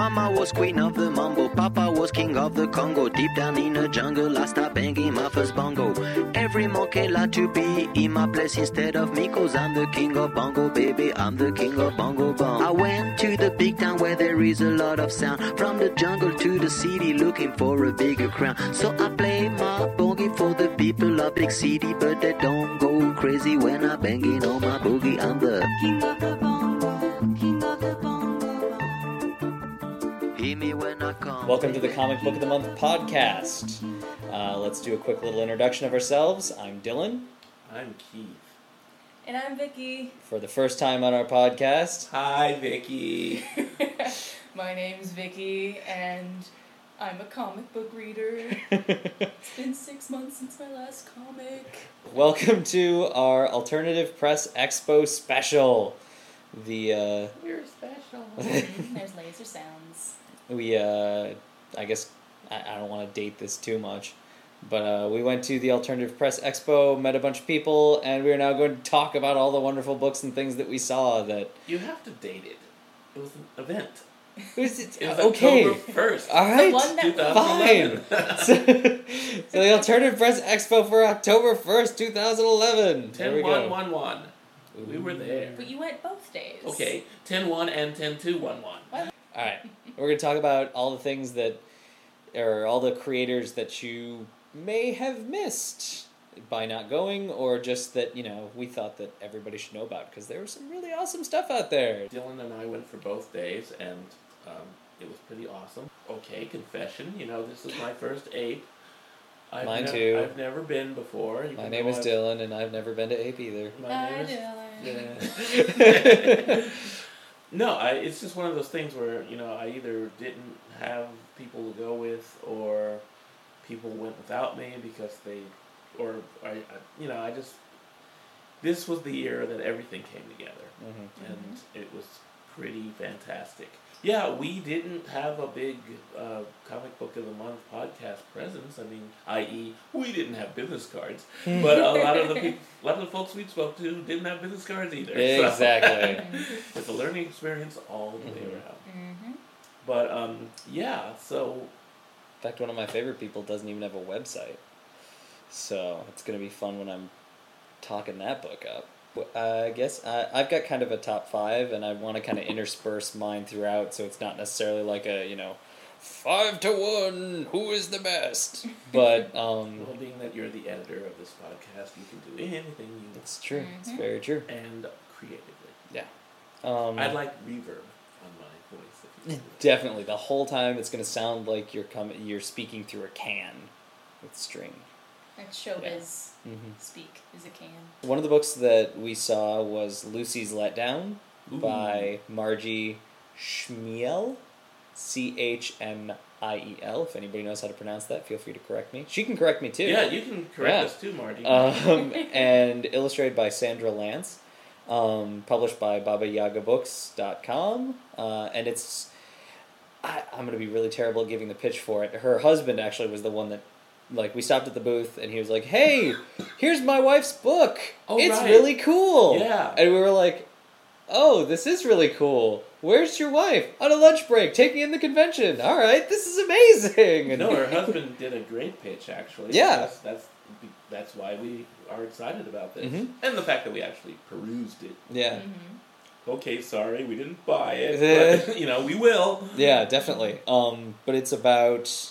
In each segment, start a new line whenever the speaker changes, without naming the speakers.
Mama was queen of the mambo, Papa was king of the Congo. Deep down in the jungle, I start banging my first bongo. Every monkey like to be in my place instead of me, 'cause I'm the king of bongo, baby, I'm the king of bongo bong. I went to the big town where there is a lot of sound, from the jungle to the city looking for a bigger crown. So I play my boogie for the people of big city, but they don't go crazy when I banging on my boogie. I'm the king of the bongo, king of the bongo. Hear me when I come.
Welcome to the Comic Book of the Month podcast. Let's do a quick little introduction of ourselves. I'm Dylan.
I'm Keith.
And I'm Vicky.
For the first time on our podcast.
Hi, Vicky.
My name's Vicky, and I'm a comic book reader. It's been 6 months since my last comic.
Welcome to our Alternative Press Expo special.
We're special.
There's laser sounds.
I guess, I don't want to date this too much, but we went to the Alternative Press Expo, met a bunch of people, and we are now going to talk about all the wonderful books and things that we saw that...
You have to date it. It was an event.
It was
okay. October 1st.
All right.
The one that
2011.
Fine. So the Alternative Press Expo for October 1st, 2011.
10-1-1-1. We were there.
But you went both days.
Okay. 10-1 and 10-2-1-1.
What?
All right. We're going to talk about all the things that, or all the creators that you may have missed by not going, or just that, we thought that everybody should know about, because there was some really awesome stuff out there.
Dylan and I went for both days, and it was pretty awesome. Okay, confession. This is my first ape.
Mine too.
I've never been before.
My name is Dylan, and I've never been to ape either.
My name is
Dylan.
Yeah. No, it's just one of those things where, I either didn't have people to go with, or people went without me because this was the year that everything came together.
Mm-hmm.
And it was pretty fantastic. Yeah, we didn't have a big Comic Book of the Month podcast presence. I mean, i.e., we didn't have business cards. But a lot of the folks we spoke to didn't have business cards either.
Exactly.
So it's a learning experience all the way around.
Mm-hmm.
But, yeah, so...
In fact, one of my favorite people doesn't even have a website. So it's going to be fun when I'm talking that book up. I guess I've got kind of a top 5, and I want to kind of intersperse mine throughout, so it's not necessarily like a, 5-1, who is the best? But,
well, being that you're the editor of this podcast, you can do anything you want.
It's true.
Mm-hmm.
It's very true.
And creatively.
Yeah.
I'd like reverb on my voice. If you
Definitely. The whole time it's going to sound like you're speaking through a can with string.
That's showbiz.
Mm-hmm.
Speak is a can.
One of the books that we saw was Lucy's Letdown by Margie Schmiel, Chmiel. If anybody knows how to pronounce that, feel free to correct me. She can correct me too.
Yeah, you can correct us too, Margie.
And illustrated by Sandra Lance, published by BabaYagaBooks.com, and it's... I'm going to be really terrible at giving the pitch for it. Her husband actually was the one that, we stopped at the booth, and he was like, "Hey, here's my wife's book. It's really cool."
Yeah.
And we were like, "Oh, this is really cool. Where's your wife?" "On a lunch break, taking in the convention." "All right, this is amazing." And
no, her husband did a great pitch, actually.
Yeah.
That's why we are excited about this.
Mm-hmm.
And the fact that we actually perused it.
Yeah.
Mm-hmm.
Okay, sorry, we didn't buy it, but, we will.
Yeah, definitely. But it's about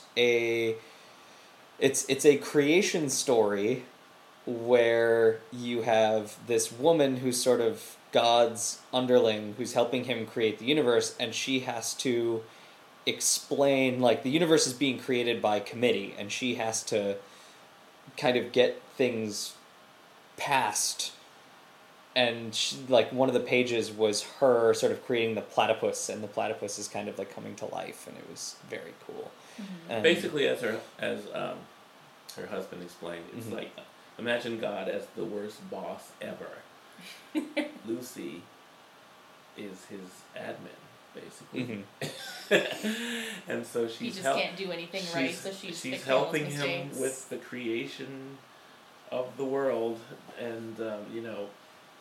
It's a creation story where you have this woman who's sort of God's underling who's helping him create the universe, and she has to explain, the universe is being created by committee, and she has to kind of get things passed. And one of the pages was her sort of creating the platypus, and the platypus is kind of coming to life, and it was very cool.
Mm-hmm.
Basically, as her husband explained, it's imagine God as the worst boss ever. Lucy is his admin, basically. Mm-hmm. And so
he just can't do anything right, so she's
helping him with the creation of the world, and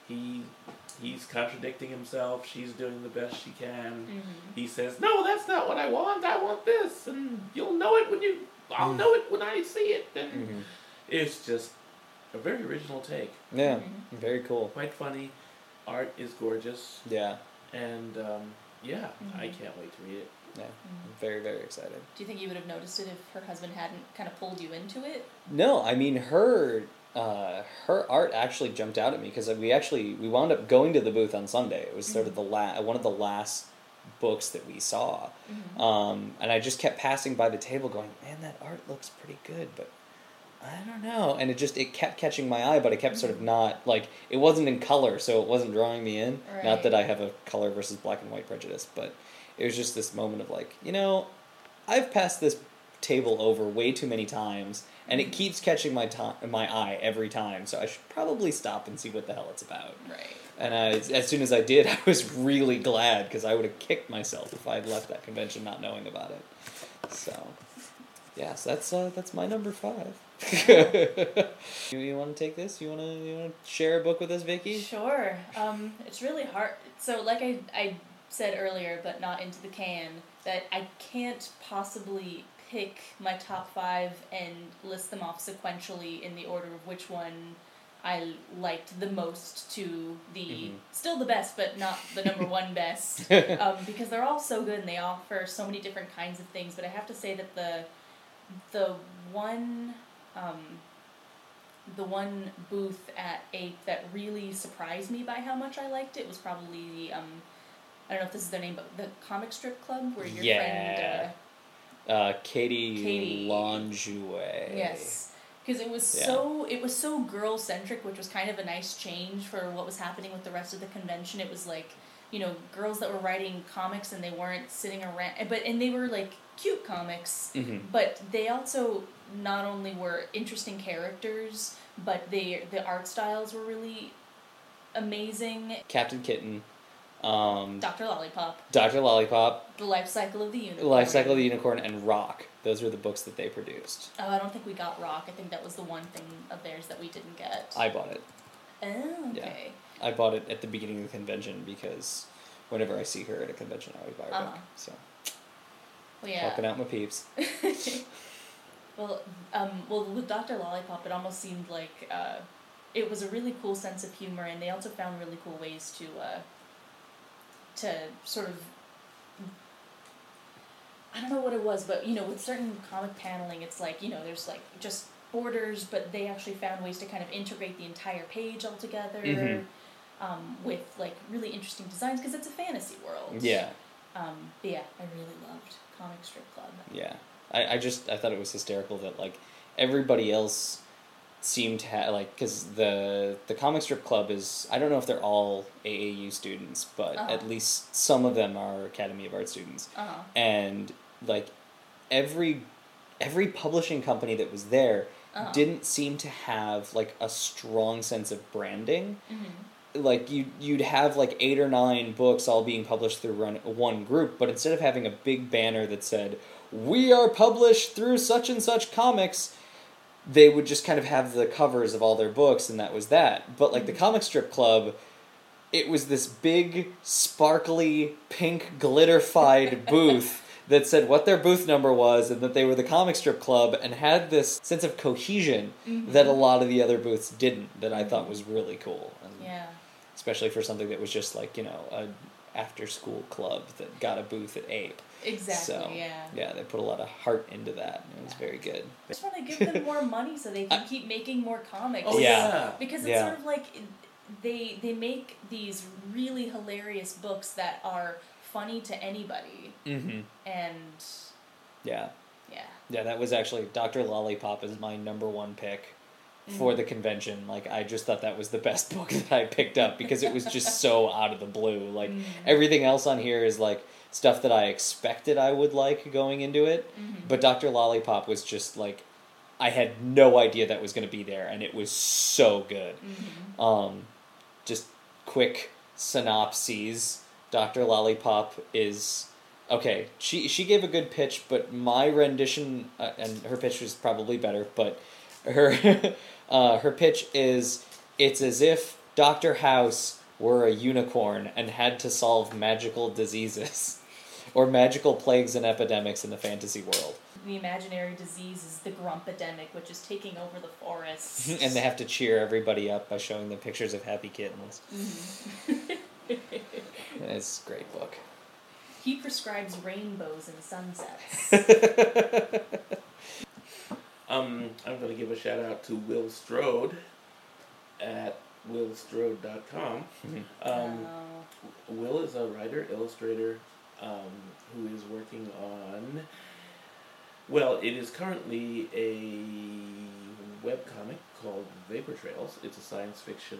he's contradicting himself. She's doing the best she can.
Mm-hmm.
He says, "No, that's not what I want. I want this, and you'll know it I'll know it when I see it." And it's just a very original take.
Yeah, very cool.
Quite funny. Art is gorgeous.
Yeah.
And I can't wait to read it.
Yeah, I'm very, very excited.
Do you think you would have noticed it if her husband hadn't kind of pulled you into it?
No, I mean her art actually jumped out at me because we wound up going to the booth on Sunday. It was sort of one of the last books that we saw, and I just kept passing by the table, going, "Man, that art looks pretty good, but I don't know." And it kept catching my eye, but it kept sort of not like it wasn't in color, so it wasn't drawing me in.
Right.
Not that I have a color versus black and white prejudice, but it was just this moment of like, I've passed this table over way too many times, and it keeps catching my eye every time, so I should probably stop and see what the hell it's about.
Right.
And as soon as I did, I was really glad, because I would have kicked myself if I had left that convention not knowing about it. So, yeah, so that's my number 5. You want to take this? You want to share a book with us, Vicky?
Sure. It's really hard. So, like I said earlier, but not into the can, that I can't possibly pick my top 5 and list them off sequentially in the order of which one I liked the most to the still the best, but not the number 1 best, because they're all so good and they offer so many different kinds of things. But I have to say that the one booth at Ape that really surprised me by how much I liked it was probably the I don't know if this is their name, but the Comic Strip Club, where your friend
Katie Lonjouet.
Yes. Because it was so girl centric, which was kind of a nice change for what was happening with the rest of the convention. It was like, girls that were writing comics and they weren't sitting around, and they were like cute comics, but they also not only were interesting characters, but the art styles were really amazing.
Captain Kitten.
Dr. Lollipop.
The
Life Cycle of the
Unicorn, and Rock. Those were the books that they produced.
Oh, I don't think we got Rock. I think that was the one thing of theirs that we didn't get.
I bought it.
Oh, okay.
Yeah. I bought it at the beginning of the convention because whenever I see her at a convention, I always buy her book. So,
well, yeah.
Helping out my peeps.
Well, with Dr. Lollipop, it almost seemed like it was a really cool sense of humor, and they also found really cool ways to sort of, I don't know what it was, but, with certain comic paneling, it's like, there's, like, just borders, but they actually found ways to kind of integrate the entire page all together, with, like, really interesting designs, because it's a fantasy world.
Yeah.
But yeah, I really loved Comic Strip Club.
Yeah. I thought it was hysterical that, like, everybody else seemed to have, like, because the Comic Strip Club is, I don't know if they're all AAU students, but at least some of them are Academy of Art students. And, like, every publishing company that was there didn't seem to have, like, a strong sense of branding. Like, you'd have, like, 8 or 9 books all being published through one group, but instead of having a big banner that said, "We are published through such and such comics," they would just kind of have the covers of all their books, and that was that. But, like, the Comic Strip Club, it was this big, sparkly, pink, glitter-fied booth that said what their booth number was, and that they were the Comic Strip Club, and had this sense of cohesion that a lot of the other booths didn't, that I thought was really cool. And
yeah.
Especially for something that was just like, an after-school club that got a booth at Ape.
Exactly,
so,
yeah.
Yeah, they put a lot of heart into that, and it was very good.
I just want to give them more money so they can keep making more comics.
Oh, yeah.
Because it's sort of like they make these really hilarious books that are funny to anybody. And...
Yeah.
Yeah.
Yeah, that was actually... Dr. Lollipop is my number 1 pick for the convention. Like, I just thought that was the best book that I picked up because it was just so out of the blue. Like, everything else on here is, like, stuff that I expected I would like going into it. But Dr. Lollipop was just, like, I had no idea that was going to be there, and it was so good. Just quick synopses. Dr. Lollipop is... Okay, she gave a good pitch, but my rendition, and her pitch was probably better, but her her pitch is, it's as if Dr. House were a unicorn and had to solve magical diseases or magical plagues and epidemics in the fantasy world.
The imaginary disease is the Grumpedemic, which is taking over the forest.
And they have to cheer everybody up by showing them pictures of happy kittens. It's a great book.
He prescribes rainbows and sunsets.
I'm going to give a shout out to Will Strode at willstrode.com. Will is a writer, illustrator, who is working on... Well, it is currently a webcomic called Vapor Trails. It's a science fiction...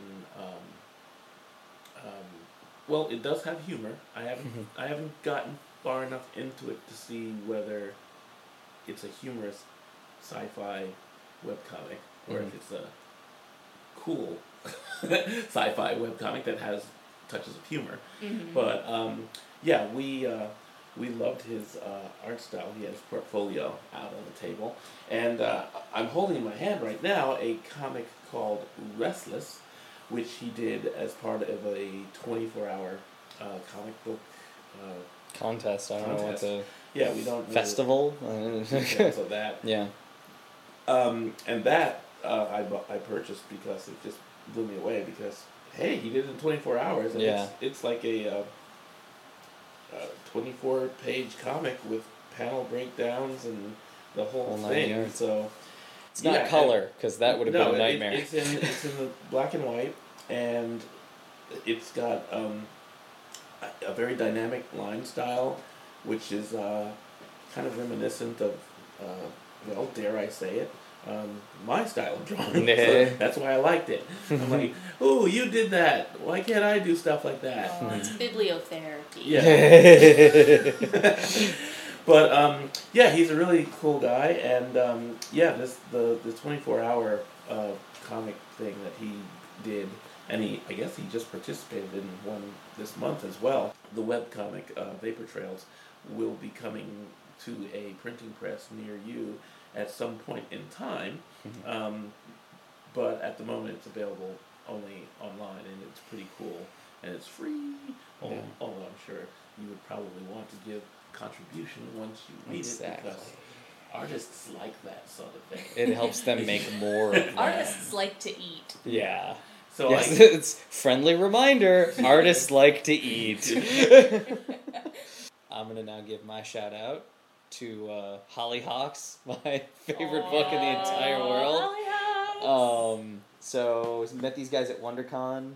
well, it does have humor. I haven't gotten far enough into it to see whether it's a humorous sci-fi webcomic or if it's a cool sci-fi webcomic that has touches of humor. But yeah, we loved his art style. He had his portfolio out on the table, and I'm holding in my hand right now a comic called Restless, which he did as part of a 24-hour comic book
Contest. I don't know what the...
Yeah, we don't know
festival?
details of that.
Yeah.
And that I purchased because it just blew me away because, hey, he did it in 24 hours. And
Yeah.
it's like a 24-page comic with panel breakdowns and the whole
Whole
thing.
9 yards.
So
It's not color, because that would have been a nightmare.
It's in the black and white, and it's got a very dynamic line style, which is kind of reminiscent of, well, dare I say it, my style of drawing. So that's why I liked it. I'm like, oh, you did that. Why can't I do stuff like that?
Oh, it's bibliotherapy.
Yeah. But yeah, he's a really cool guy, and yeah, the 24-hour comic thing that he did, and I guess he just participated in one this month as well. The webcomic Vapor Trails will be coming to a printing press near you at some point in time, but at the moment it's available only online, and it's pretty cool, and it's free. Although I'm sure you would probably want to give contribution once you read it, because artists like that sort of thing.
It helps them make more of that.
Artists like to eat.
Yeah.
So
yes, it's friendly reminder. Artists like to eat. I'm gonna now give my shout out to Hollyhocks, my favorite book in the entire world.
Hollyhocks!
So met these guys at WonderCon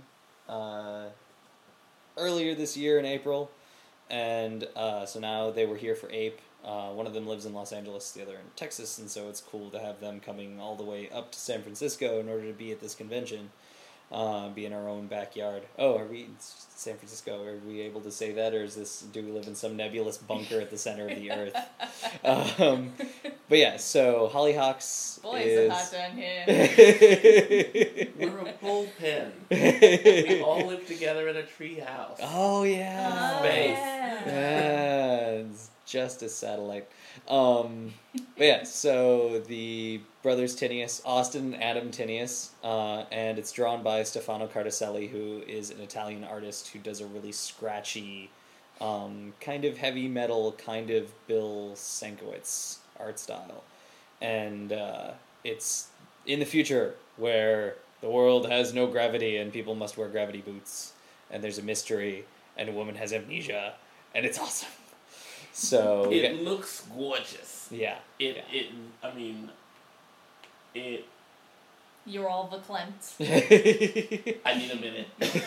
earlier this year in April, and so now they were here for Ape. One of them lives in Los Angeles, the other in Texas, and so it's cool to have them coming all the way up to San Francisco in order to be at this convention. Be in our own backyard. Oh, are we in San Francisco? Are we able to say that, or do we live in some nebulous bunker at the center of the earth? But yeah, so Hollyhocks
Boy,
is...
is it hot down here.
we're a bullpen. We all live together in a tree house.
Oh yeah.
Space.
Yeah, it's just a satellite. But yeah, so the brothers Tinius, Austin and Adam Tinius, and it's drawn by Stefano Cardacelli, who is an Italian artist who does a really scratchy, kind of heavy metal, kind of Bill Sienkiewicz art style. And it's in the future where the world has no gravity and people must wear gravity boots, and there's a mystery, and a woman has amnesia, and it's awesome. So
it looks gorgeous.
Yeah.
I mean,
You're all verklempt.
I need a minute.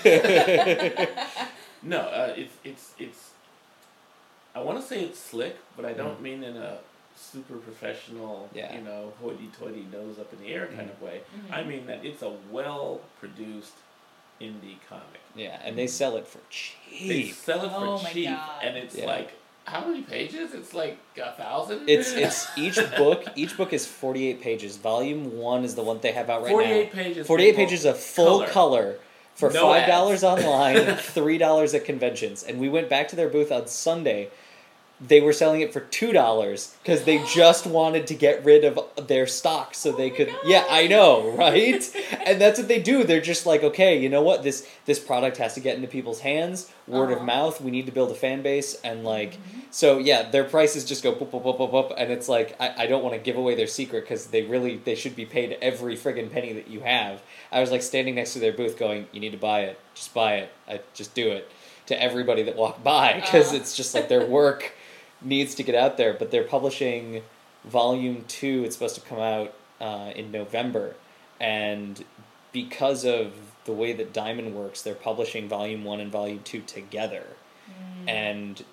No, it's. I want to say it's slick, but I don't mean in a super professional, hoity-toity nose up in the air kind of way.
Mm-hmm.
I mean that it's a well-produced indie comic.
Yeah, and they sell it for cheap.
They sell it for
my
cheap,
God.
and it's
Yeah.
like, how many pages? It's like 1,000.
It's each book. Each book is 48 pages. Volume 1 is the one they have out right
48
now.
pages.
48 pages of full color for
No
$5
ads.
online, $3 at conventions. And we went back to their booth on Sunday. they were selling it for $2 because they just wanted to get rid of their stock so they could.
God.
Yeah, I know, right? And that's what they do. They're just like, okay, you know what? This product has to get into people's hands. Word of mouth. We need to build a fan base, and like, so yeah, their prices just go boop, boop, boop, boop, boop, and it's like I don't want to give away their secret because they should be paid every friggin' penny that you have. I was like standing next to their booth, going, "You need to buy it. Just buy it. Just do it." To everybody that walked by, because it's just like their work needs to get out there. But they're publishing Volume 2. It's supposed to come out in November, and because of the way that Diamond works, they're publishing Volume 1 and Volume 2 together. And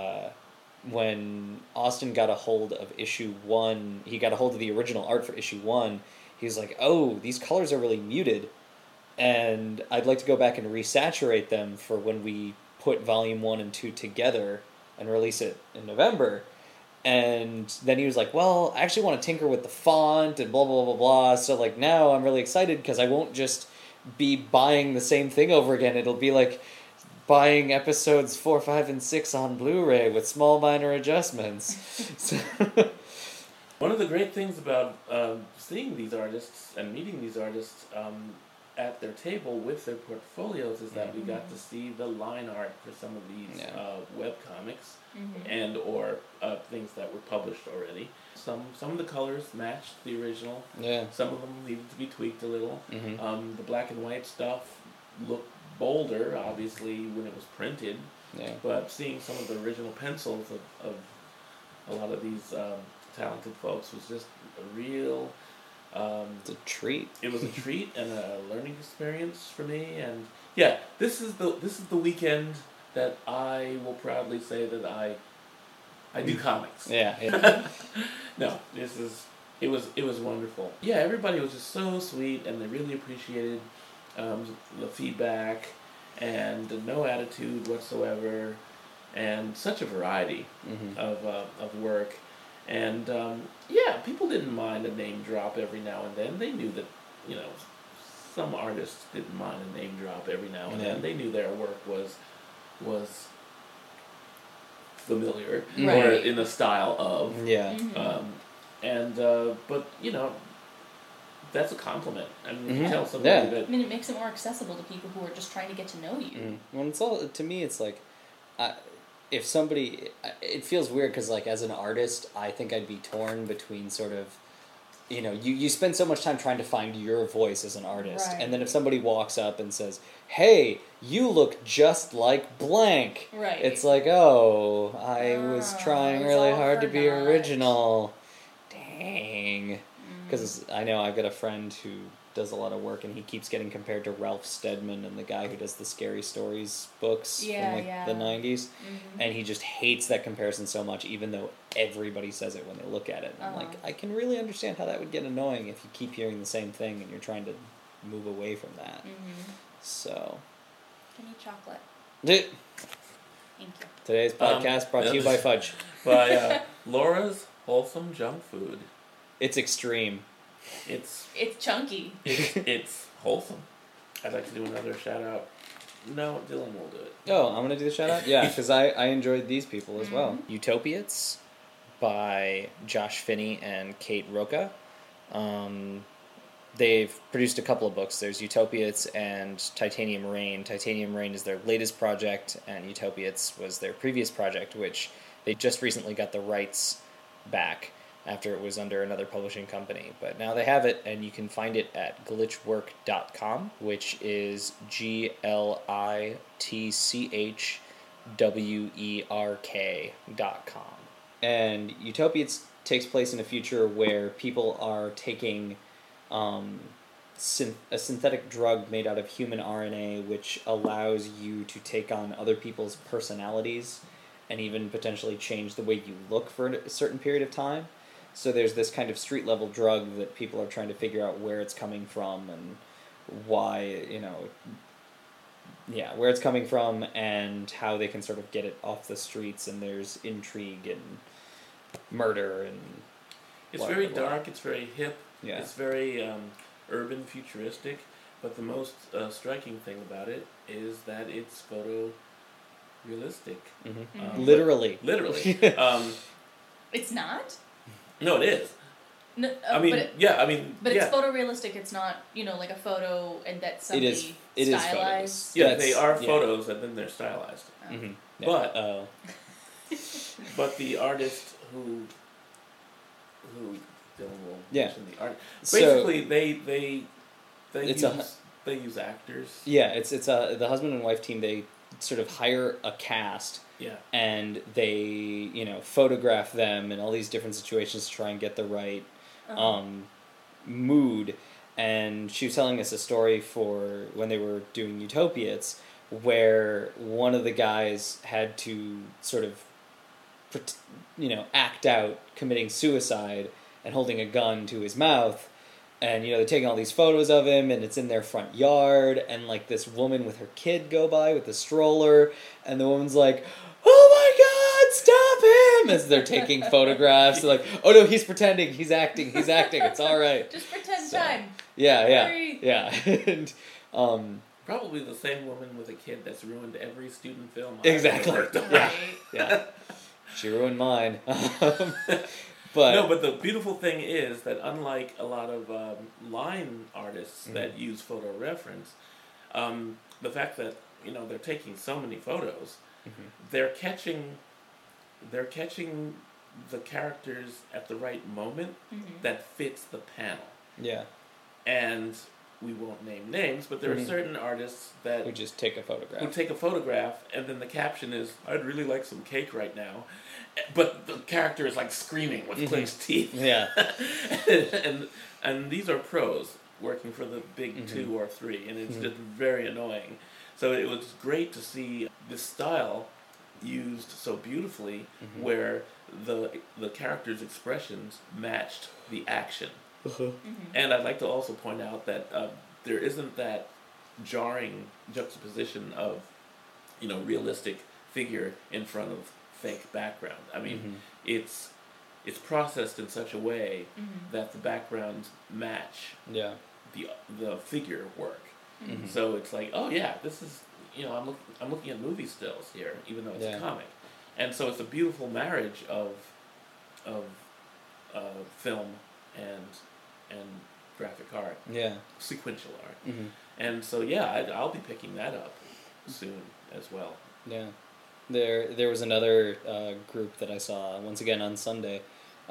when Austin got a hold of Issue 1, he got a hold of the original art for Issue 1, he was like, oh, these colors are really muted, and I'd like to go back and resaturate them for when we put Volume 1 and 2 together and release it in November. And then he was like, well, I actually want to tinker with the font and blah, blah, blah, blah. So, like, now I'm really excited because I won't just be buying the same thing over again. It'll be like buying episodes 4, 5, and 6 on Blu-ray with small minor adjustments.
One of the great things about seeing these artists and meeting these artists at their table with their portfolios is that we got to see the line art for some of these web comics and or things that were published already. Some of the colors matched the original.
Yeah.
Some of them needed to be tweaked a little. The black and white stuff looked bolder, obviously, when it was printed.
Yeah.
But seeing some of the original pencils of a lot of these talented folks was just a real...
it's a treat.
It was a treat and a learning experience for me, and yeah, this is the weekend that I will proudly say that I do comics.
Yeah.
No, it was wonderful. Yeah, everybody was just so sweet, and they really appreciated the feedback, and no attitude whatsoever, and such a variety of work. And yeah, people didn't mind a name drop every now and then. They knew that, some artists didn't mind a name drop every now and then. They knew their work was familiar or in the style of.
Yeah.
But that's a compliment. I mean, you tell somebody that.
I mean, it makes it more accessible to people who are just trying to get to know you.
Well, it's all, to me, it's like, if somebody, it feels weird because, like, as an artist, I think I'd be torn between sort of, you spend so much time trying to find your voice as an artist, and then if somebody walks up and says, hey, you look just like blank, it's like, oh, I was trying really hard to be original. Dang. Because I know I've got a friend who does a lot of work, and he keeps getting compared to Ralph Steadman and the guy who does the Scary Stories books from the 90s. And he just hates that comparison so much, even though everybody says it when they look at it. And I'm like, I can really understand how that would get annoying if you keep hearing the same thing and you're trying to move away from that. So.
Can you chocolate?
Thank
you.
Today's podcast brought to you by Fudge.
By Laura's Wholesome Junk Food.
It's extreme.
It's chunky.
It's wholesome. I'd like to do another shout out. No, Dylan will do it.
Oh, I'm gonna do the shout out? Yeah, because I enjoyed these people as well. Utopiates by Josh Finney and Kate Roca. They've produced a couple of books. There's Utopiates and Titanium Rain. Titanium Rain is their latest project, and Utopiates was their previous project, which they just recently got the rights back after it was under another publishing company. But now they have it, and you can find it at glitchwork.com, which is glitchwerk.com. And Utopiates takes place in a future where people are taking a synthetic drug made out of human RNA, which allows you to take on other people's personalities and even potentially change the way you look for a certain period of time. So there's this kind of street-level drug that people are trying to figure out where it's coming from and why, where it's coming from and how they can sort of get it off the streets, and there's intrigue and murder and...
It's very dark, it's very hip,
yeah.
It's very urban, futuristic, but the most striking thing about it is that it's realistic.
Literally.
Literally.
It's not?
No, it is.
No,
I mean,
but it's photorealistic. It's not, like a photo and that somebody
It is
stylized.
Yeah, they are photos and then they're stylized.
Oh.
Mm-hmm.
But but the artist who Dylan will mention the art. Basically, they use actors.
Yeah, it's the husband and wife team. They sort of hire a cast.
Yeah.
And they photograph them in all these different situations to try and get the right mood. And she was telling us a story for when they were doing Utopiates, where one of the guys had to sort of act out committing suicide and holding a gun to his mouth. And, they're taking all these photos of him, and it's in their front yard, and, this woman with her kid go by with the stroller, and the woman's like, "Oh my God, stop him!" As they're taking photographs. They're like, "Oh no, he's pretending, he's acting, it's all right."
Just pretend time.
Yeah. And,
probably the same woman with a kid that's ruined every student film.
Exactly. Yeah. She ruined mine. But
the beautiful thing is that unlike a lot of line artists that use photo reference, the fact that they're taking so many photos, they're catching the characters at the right moment that fits the panel.
Yeah.
And we won't name names, but there are certain artists that
who just take a photograph.
And then the caption is, "I'd really like some cake right now," but the character is screaming with clenched teeth.
Yeah.
and these are pros working for the big 2 or 3, and it's just very annoying. So it was great to see this style used so beautifully, where the character's expressions matched the action. And I'd like to also point out that there isn't that jarring juxtaposition of realistic figure in front of fake background. I mean, it's processed in such a way that the backgrounds match the figure work. So it's like, oh yeah, this is I'm looking at movie stills here, even though it's a comic, and so it's a beautiful marriage of film and graphic art, sequential art, and so I'll be picking that up soon as well.
Yeah, there was another group that I saw once again on Sunday.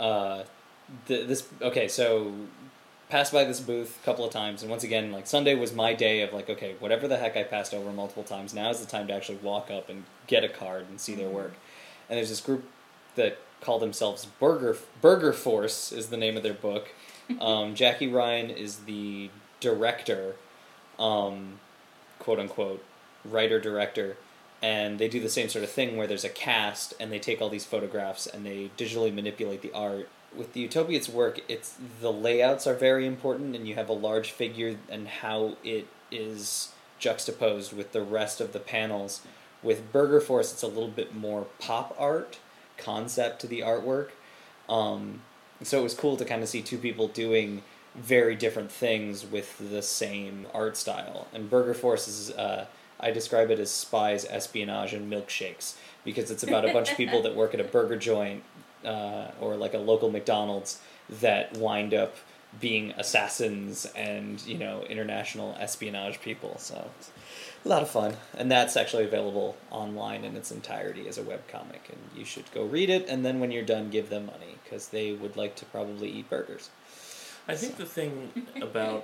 So passed by this booth a couple of times, and once again, Sunday was my day of okay, whatever the heck I passed over multiple times, now is the time to actually walk up and get a card and see their work. And there's this group that call themselves Burger Force is the name of their book. Jackie Ryan is the director, quote unquote, writer-director, and they do the same sort of thing where there's a cast and they take all these photographs and they digitally manipulate the art. With the Utopiates work, it's the layouts are very important, and you have a large figure and how it is juxtaposed with the rest of the panels. With Burger Force, it's a little bit more pop art concept to the artwork. So it was cool to kind of see two people doing very different things with the same art style. And Burger Force is, I describe it as spies, espionage, and milkshakes, because it's about a bunch of people that work at a burger joint or a local McDonald's that wind up being assassins and, international espionage people. So it's a lot of fun. And that's actually available online in its entirety as a webcomic. And you should go read it, and then when you're done, give them money, because they would like to probably eat burgers.
I think the thing about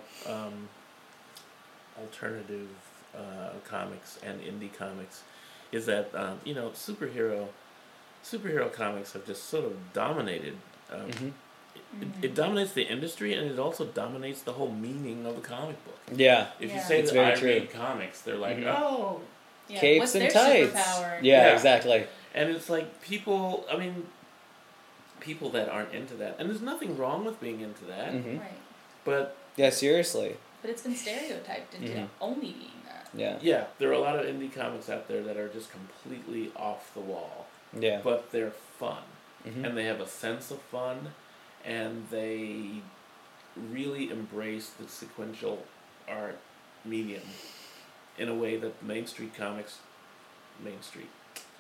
alternative comics and indie comics is that, superhero comics have just sort of dominated. It dominates the industry, and it also dominates the whole meaning of a comic book.
Yeah.
If you say
it's
that I
very
read comics, they're like,
oh,
Yeah,
capes
what's
and
their
tights.
superpower?
Yeah, exactly.
And it's like people that aren't into that, and there's nothing wrong with being into that,
Mm-hmm.
Right.
but
Yeah, seriously.
But it's been stereotyped into only being that.
Yeah.
there are a lot of indie comics out there that are just completely off the wall.
Yeah.
But they're fun,
Mhm.
and they have a sense of fun, and they really embrace the sequential art medium in a way that Main Street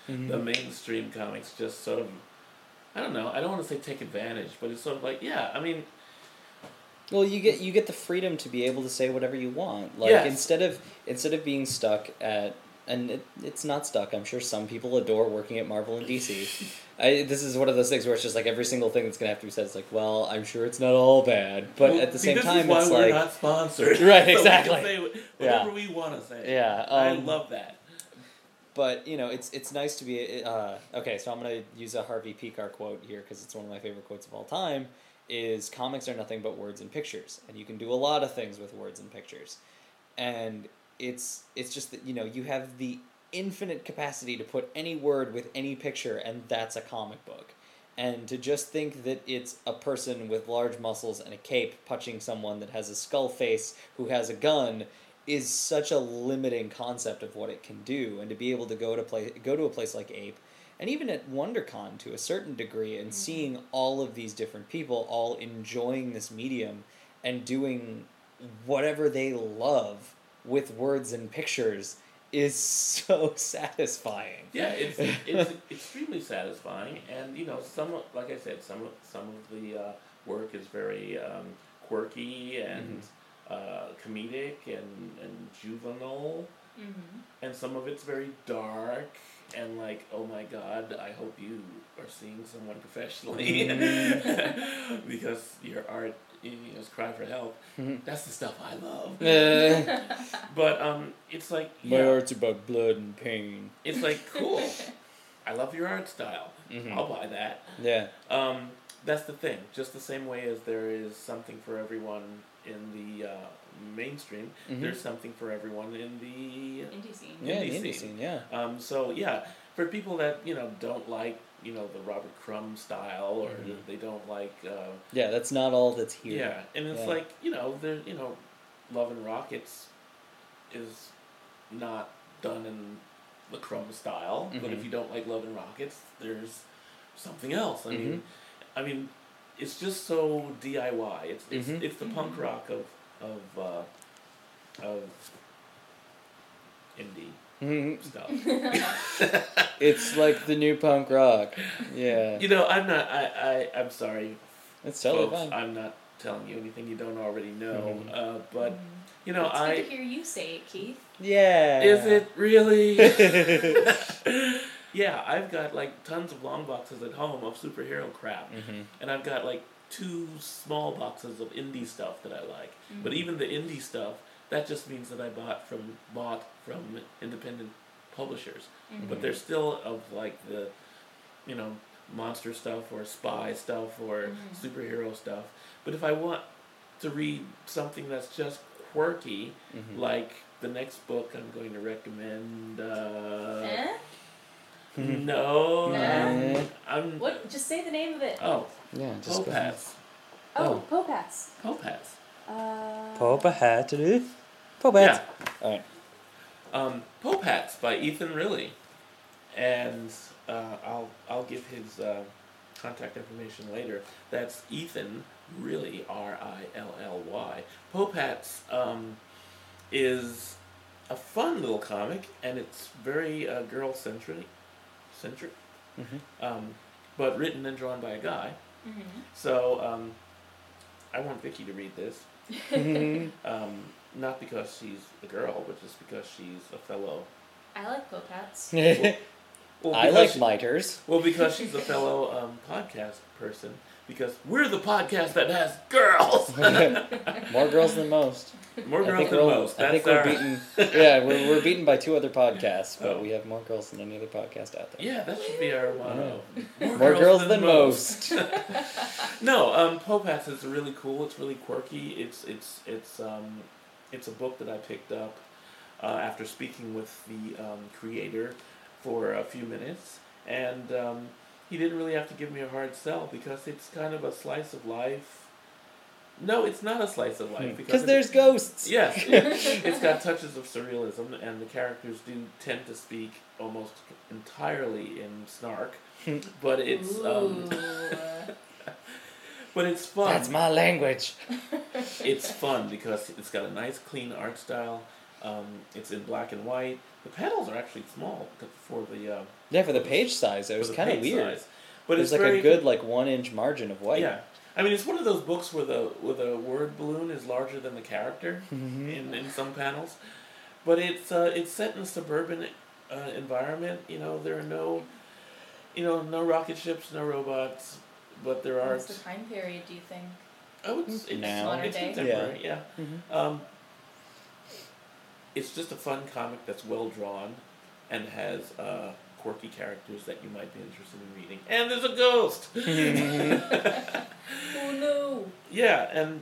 the mainstream comics just sort of, I don't know, I don't want to say take advantage, but it's sort of like, yeah, I mean,
well, you get the freedom to be able to say whatever you want. Like
Yes.
instead of being stuck at, and it's not stuck. I'm sure some people adore working at Marvel and DC. This is one of those things where it's just like every single thing that's gonna have to be said. It's like, well, I'm sure it's not all bad, but
well,
at the
see,
same
this
time,
is why
it's
we're
like
not sponsored.
Right,
So we can
exactly.
say whatever we want to say.
Yeah,
I love that.
But you know, it's nice to be okay. So I'm gonna use a Harvey Pekar quote here because it's one of my favorite quotes of all time. Is comics are nothing but words and pictures, and you can do a lot of things with words and pictures, and it's just that, you know, you have the infinite capacity to put any word with any picture, and that's a comic book. And to just think that it's a person with large muscles and a cape punching someone that has a skull face who has a gun is such a limiting concept of what it can do. And to be able to go to a place like Ape, and even at WonderCon to a certain degree, and seeing all of these different people all enjoying this medium and doing whatever they love with words and pictures is so satisfying.
Yeah, it's extremely satisfying, and you know, like I said, some of the work is very quirky and comedic and juvenile, and some of it's very dark and like, oh my God, I hope you are seeing someone professionally because your art is cry for help. That's the stuff I love. But it's like,
My art's about blood and pain.
it's like, cool. I love your art style. I'll buy that.
Yeah.
That's the thing. Just the same way as there is something for everyone in the mainstream, there's something for everyone in the
Indie scene.
Yeah,
indie
the indie
scene.
scene, yeah.
So yeah, for people that, you know, don't like, you know, the Robert Crumb style, or they don't like
Yeah, that's not all that's here.
yeah, and it's
Yeah.
like, you know, there, you know, Love and Rockets is not done in the Crumb style, but if you don't like Love and Rockets, there's something else. I mean, it's just so DIY. It's the punk rock of indie stuff.
It's like the new punk rock. Yeah.
You know, I'm sorry,
It's totally
folks.
fine.
I'm not telling you anything you don't already know. But you know,
It's good to hear you say it, Keith.
Yeah.
Is it really? Yeah, I've got like tons of long boxes at home of superhero crap, and I've got like 2 small boxes of indie stuff that I like. But even the indie stuff, that just means that I bought from independent publishers. But they're still of like the, you know, monster stuff or spy stuff or superhero stuff. But if I want to read something that's just quirky, like the next book I'm going to recommend. No, I'm.
What? Just say the name of it.
Oh,
Yeah, just go.
Popats.
Popats.
Popats.
Popats.
Yeah.
Alright.
Popats by Ethan Riley, and I'll give his contact information later. That's Ethan Riley, Rilly. Popats is a fun little comic, and it's very girl centric, but written and drawn by a guy. So I want Vicky to read this. Not because she's a girl, but just because she's a fellow.
I like Popats.
Well,
I like miters.
Well, because she's a fellow podcast person. Because we're the podcast that has girls.
More girls than most.
More
I
girls
think
than
we're,
most.
I think
That's
we're beaten. Yeah, we're beaten by 2 other podcasts, but we have more girls than any other podcast out there.
Yeah, that should be our motto.
More girls than most.
No, Popats is really cool. It's really quirky. It's a book that I picked up after speaking with the creator for a few minutes, and he didn't really have to give me a hard sell because it's kind of a slice of life. No, it's not a slice of life
Because there's ghosts.
Yes, it's got touches of surrealism, and the characters do tend to speak almost entirely in snark, but it's but it's fun.
That's my language.
It's fun because it's got a nice, clean art style. It's in black and white. The panels are actually small for the
for the page size, it was kind of weird.
size. But
There's
it's
like
very
a good 1-inch margin of white.
Yeah, I mean, it's one of those books where the word balloon is larger than the character in some panels, but it's set in a suburban environment. You know, there are no rocket ships, no robots, but there are.
What's the time period, do you think?
Oh, it's
Now.
Modern
it's
day?
contemporary. Yeah.
Mhm.
It's just a fun comic that's well drawn, and has quirky characters that you might be interested in reading. And there's a ghost.
Oh no!
Yeah, and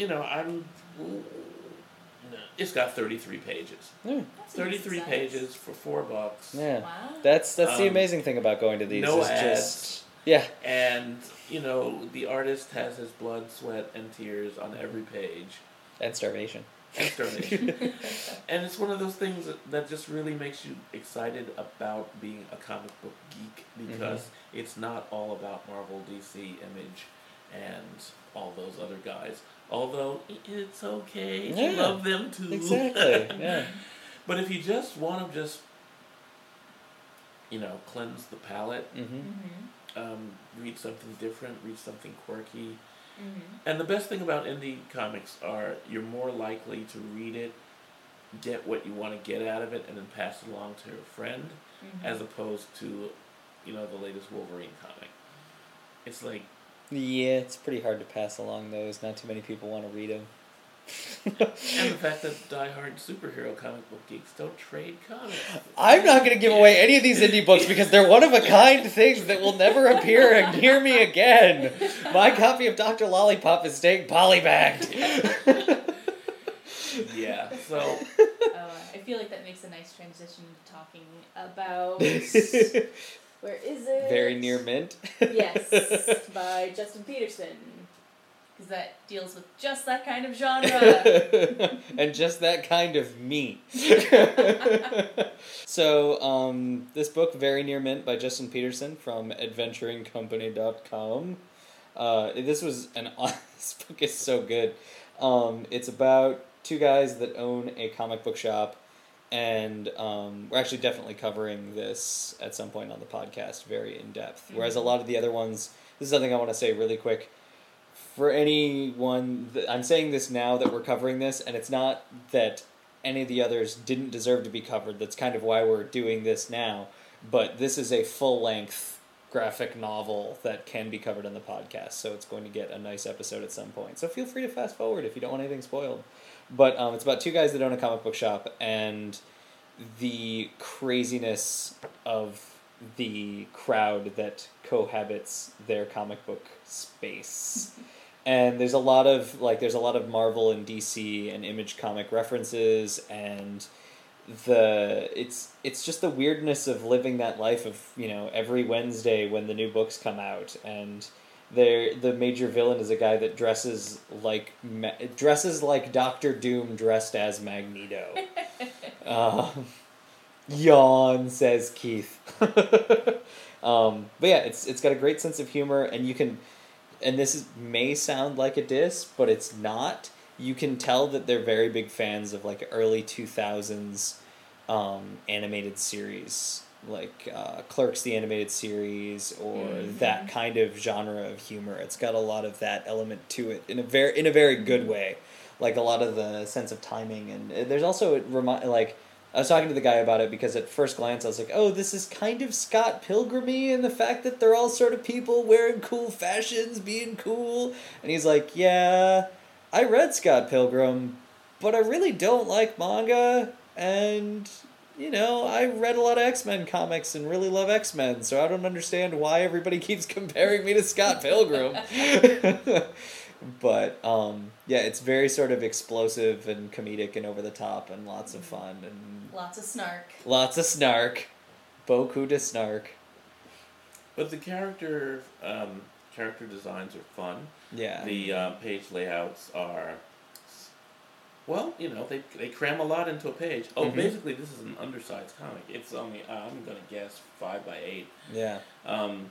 it's got 33 pages.
Yeah.
That's a
33
decent size.
pages for $4.
Yeah.
Wow.
That's the
Um,
amazing thing about going to these.
no
is
ads.
just yeah.
And the artist has his blood, sweat, and tears on every page.
And starvation.
And starvation. And it's one of those things that just really makes you excited about being a comic book geek, because it's not all about Marvel, DC, Image, and all those other guys. Although it's okay if you
Yeah,
love them too.
Exactly. Yeah.
But if you just want to cleanse the palate, read something different, read something quirky. And the best thing about indie comics are you're more likely to read it, get what you want to get out of it, and then pass it along to a friend, as opposed to, the latest Wolverine comic. It's like...
Yeah, it's pretty hard to pass along those. Not too many people want to read them.
And the fact that diehard superhero comic book geeks don't trade comics.
I'm not going to give away any of these indie books because they're one-of-a-kind things that will never appear near me again. My copy of Dr. Lollipop is staying polybagged.
Yeah, so...
I feel like that makes a nice transition to talking about... Where is it?
Very Near Mint.
Yes, by Justin Peterson. Because that deals with just that kind of genre.
And just that kind of me. So, this book, Very Near Mint by Justin Peterson from adventuringcompany.com. This book is so good. It's about two guys that own a comic book shop. And we're actually definitely covering this at some point on the podcast very in depth. Whereas a lot of the other ones, this is something I want to say really quick. For anyone, I'm saying this now that we're covering this, and it's not that any of the others didn't deserve to be covered. That's kind of why we're doing this now. But this is a full-length graphic novel that can be covered on the podcast, so it's going to get a nice episode at some point. So feel free to fast forward if you don't want anything spoiled. But it's about two guys that own a comic book shop, and the craziness of the crowd that cohabits their comic book space. And there's a lot of Marvel and DC and Image comic references, and it's just the weirdness of living that life of, every Wednesday when the new books come out, and the major villain is a guy that dresses like Dr. Doom dressed as Magneto. Yawn, says Keith. But yeah, it's got a great sense of humor, and you can, and may sound like a diss, but it's not. You can tell that they're very big fans of like early 2000s animated series, like Clerks the animated series, or that kind of genre of humor. It's got a lot of that element to it in a very good way, like a lot of the sense of timing, and there's also I was talking to the guy about it because at first glance I was like, oh, this is kind of Scott Pilgrim-y in the fact that they're all sort of people wearing cool fashions, being cool. And he's like, yeah, I read Scott Pilgrim, but I really don't like manga, and, I read a lot of X-Men comics and really love X-Men, so I don't understand why everybody keeps comparing me to Scott Pilgrim. But, yeah, it's very sort of explosive and comedic and over the top and lots of fun and...
Lots of snark.
Lots of snark. Beaucoup de snark.
But the character designs are fun.
Yeah.
The page layouts are... Well, they cram a lot into a page. Oh, basically this is an undersized comic. It's only, I'm going to guess, 5x8.
Yeah.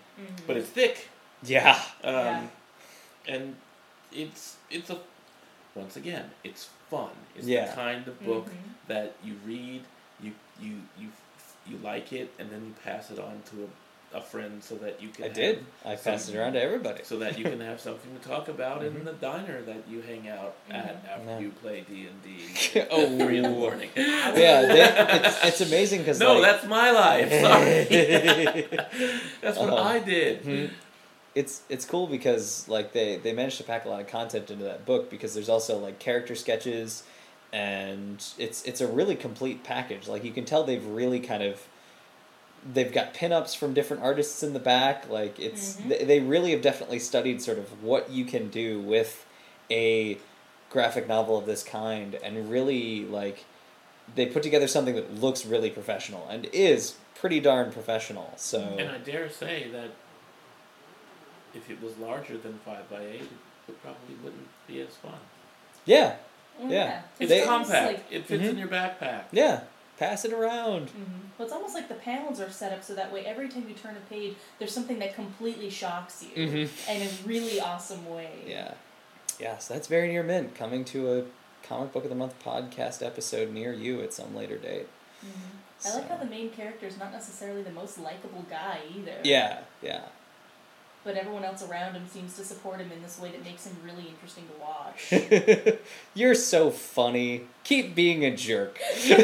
But it's thick.
Yeah.
And it's a once again, it's fun. It's
Yeah.
the kind of book that you read, you like it, and then you pass it on to a friend so that you can.
I passed it around to everybody.
So that you can have something to talk about in the diner that you hang out at after you play D&D at 3 in the morning.
Yeah, it's amazing because
no, that's my life. Sorry, that's what I did.
It's cool because like they managed to pack a lot of content into that book because there's also like character sketches, and it's a really complete package. Like you can tell they've really they've got pinups from different artists in the back. Like they really have definitely studied sort of what you can do with a graphic novel of this kind, and really like they put together something that looks really professional and is pretty darn professional. So
and I dare say that if it was larger than 5x8, it probably wouldn't be as fun.
Yeah.
It's compact. It fits in your backpack.
Yeah. Pass it around.
Well, it's almost like the panels are set up so that way every time you turn a page, there's something that completely shocks you in a really awesome way.
Yeah. Yeah, so that's very near mint, coming to a Comic Book of the Month podcast episode near you at some later date.
I like how the main character is not necessarily the most likable guy either.
Yeah.
But everyone else around him seems to support him in this way that makes him really interesting to watch.
You're so funny. Keep being a jerk.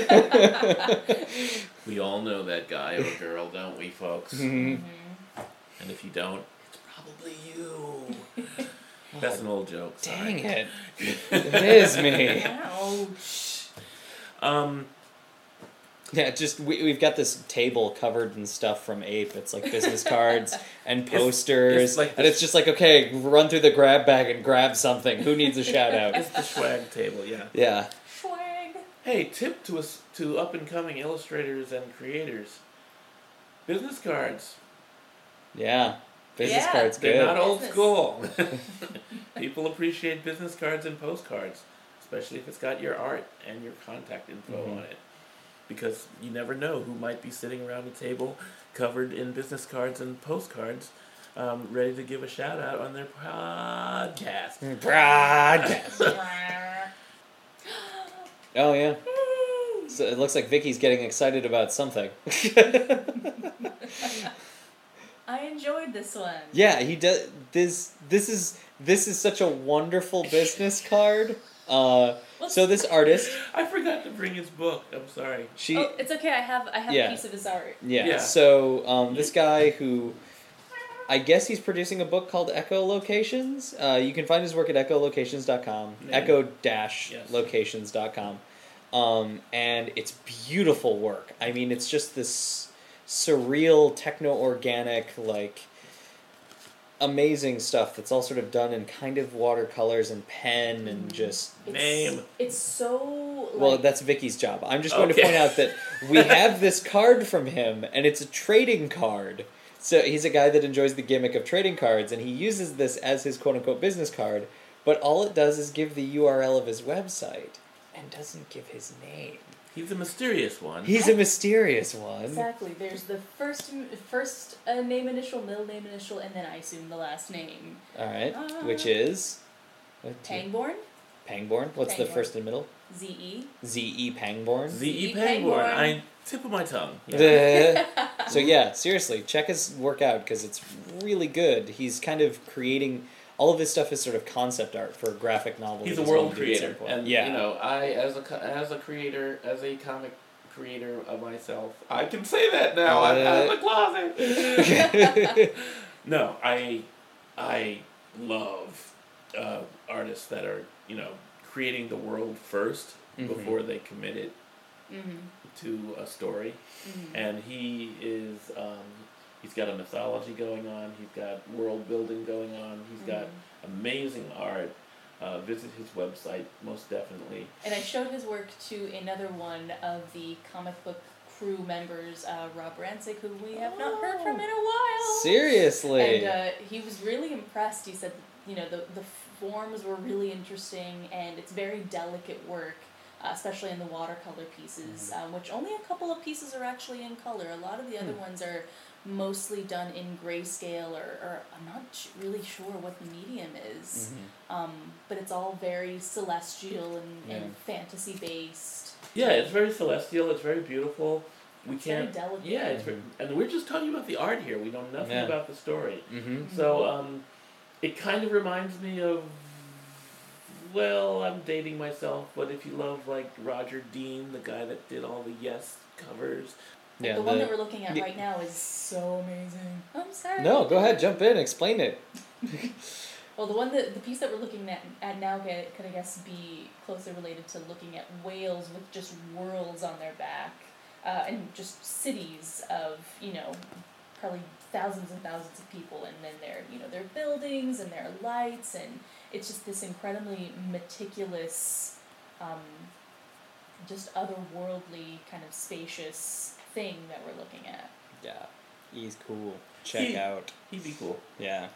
We all know that guy or girl, don't we, folks? And if you don't, it's probably you. That's an old joke. Sorry.
Dang it. It is me.
Ouch.
Yeah, just we've got this table covered in stuff from Ape. It's like business cards and posters,
like
and it's just like, okay, run through the grab bag and grab something. Who needs a shout out?
It's the swag table, yeah.
Yeah.
Swag.
Hey, tip to up and coming illustrators and creators: business cards.
Yeah. Business
Yeah.
cards,
They're
good.
not old
Business.
school. People appreciate business cards and postcards, especially if it's got your art and your contact info on it. Because you never know who might be sitting around a table covered in business cards and postcards, ready to give a shout out on their podcast.
Oh, yeah. So it looks like Vicky's getting excited about something.
I enjoyed this one.
Yeah, he does. This is such a wonderful business card. So this artist,
I forgot to bring his book. I'm sorry.
Oh, it's okay. I have a piece of his art.
Yeah. So this guy who, I guess he's producing a book called Echo Locations. You can find his work at echolocations.com. Echo-locations.com. And it's beautiful work. I mean, it's just this surreal, techno-organic, like, amazing stuff that's all sort of done in kind of watercolors and pen and just...
It's so...
Well, that's Vicky's job. I'm just going to point out that we have this card from him, and it's a trading card. So he's a guy that enjoys the gimmick of trading cards, and he uses this as his quote-unquote business card, but all it does is give the URL of his website, and doesn't give his name.
He's a mysterious one.
He's a mysterious one.
Exactly. There's the first name initial, middle name initial, and then I assume the last name.
All right, which is...
Pangborn?
Pangborn? What's the
Pangborn.
first and middle?
Z-E.
Z-E Pangborn?
Z.E.
Pangborn.
Pangborn. I tip of my tongue. Yeah.
So yeah, seriously, check his work out because it's really good. He's kind of creating... All of his stuff is sort of concept art for a graphic novel.
He's
that
a
he's
world
going to do at some
creator,
point.
and you know, I as a creator, as a comic creator of myself, I can say that now. I'm out of the closet. No, I love artists that are creating the world first before they commit it to a story, and he is. He's got a mythology going on. He's got world building going on. He's got amazing art. Visit his website, most definitely.
And I showed his work to another one of the comic book crew members, Rob Rancic, who we have not heard from in a while.
Seriously?
And he was really impressed. He said, the forms were really interesting, and it's very delicate work. Especially in the watercolor pieces, which only a couple of pieces are actually in color. A lot of the other ones are mostly done in grayscale, or I'm not really sure what the medium is. But it's all very celestial and fantasy based.
Yeah, it's very celestial. It's very beautiful. We
It's
can't.
very delicate.
Yeah, it's and we're just talking about the art here. We know nothing
Yeah.
about the story.
Mm-hmm.
So it kind of reminds me of. Well, I'm dating myself, but if you love like Roger Dean, the guy that did all the Yes covers.
Like the one that we're looking at right now is so amazing. I'm sorry.
No, go ahead, jump in, explain it.
Well, the piece that we're looking at now could I guess be closely related to looking at whales with just worlds on their back, and just cities of probably thousands and thousands of people, and then their buildings and their lights, and it's just this incredibly meticulous, just otherworldly kind of spacious thing that we're looking at.
Yeah, he's cool. Check out.
He'd be cool.
Yeah.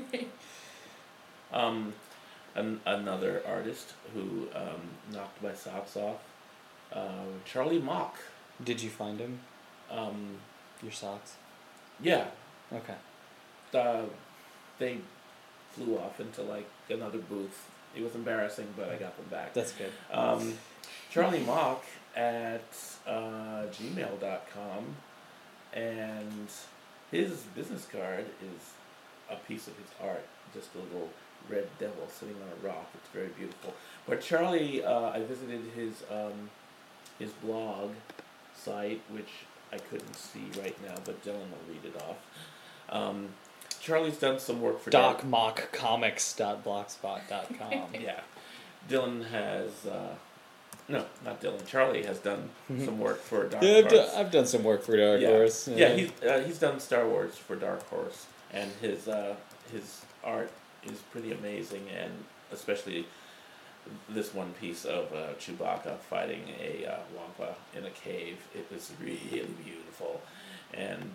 Another artist who knocked my socks off, Charlie Mock.
Did you find him? Your socks?
Yeah,
Okay.
they flew off into like another booth. It was embarrassing, but I got them back.
That's good.
Charlie Mock at gmail.com, and his business card is a piece of his art, just a little red devil sitting on a rock. It's very beautiful. But Charlie, I visited his blog site, which I couldn't see right now, but Dylan will read it off. Charlie's done some work for
DocMockComics.blogspot.com.
Yeah. Dylan has no, not Dylan. Charlie has done some work for Dark Horse.
I've done some work for Dark Horse.
Yeah, he's done Star Wars for Dark Horse, and his art is pretty amazing, and especially this one piece of Chewbacca fighting a Wampa in a cave. It was really beautiful, and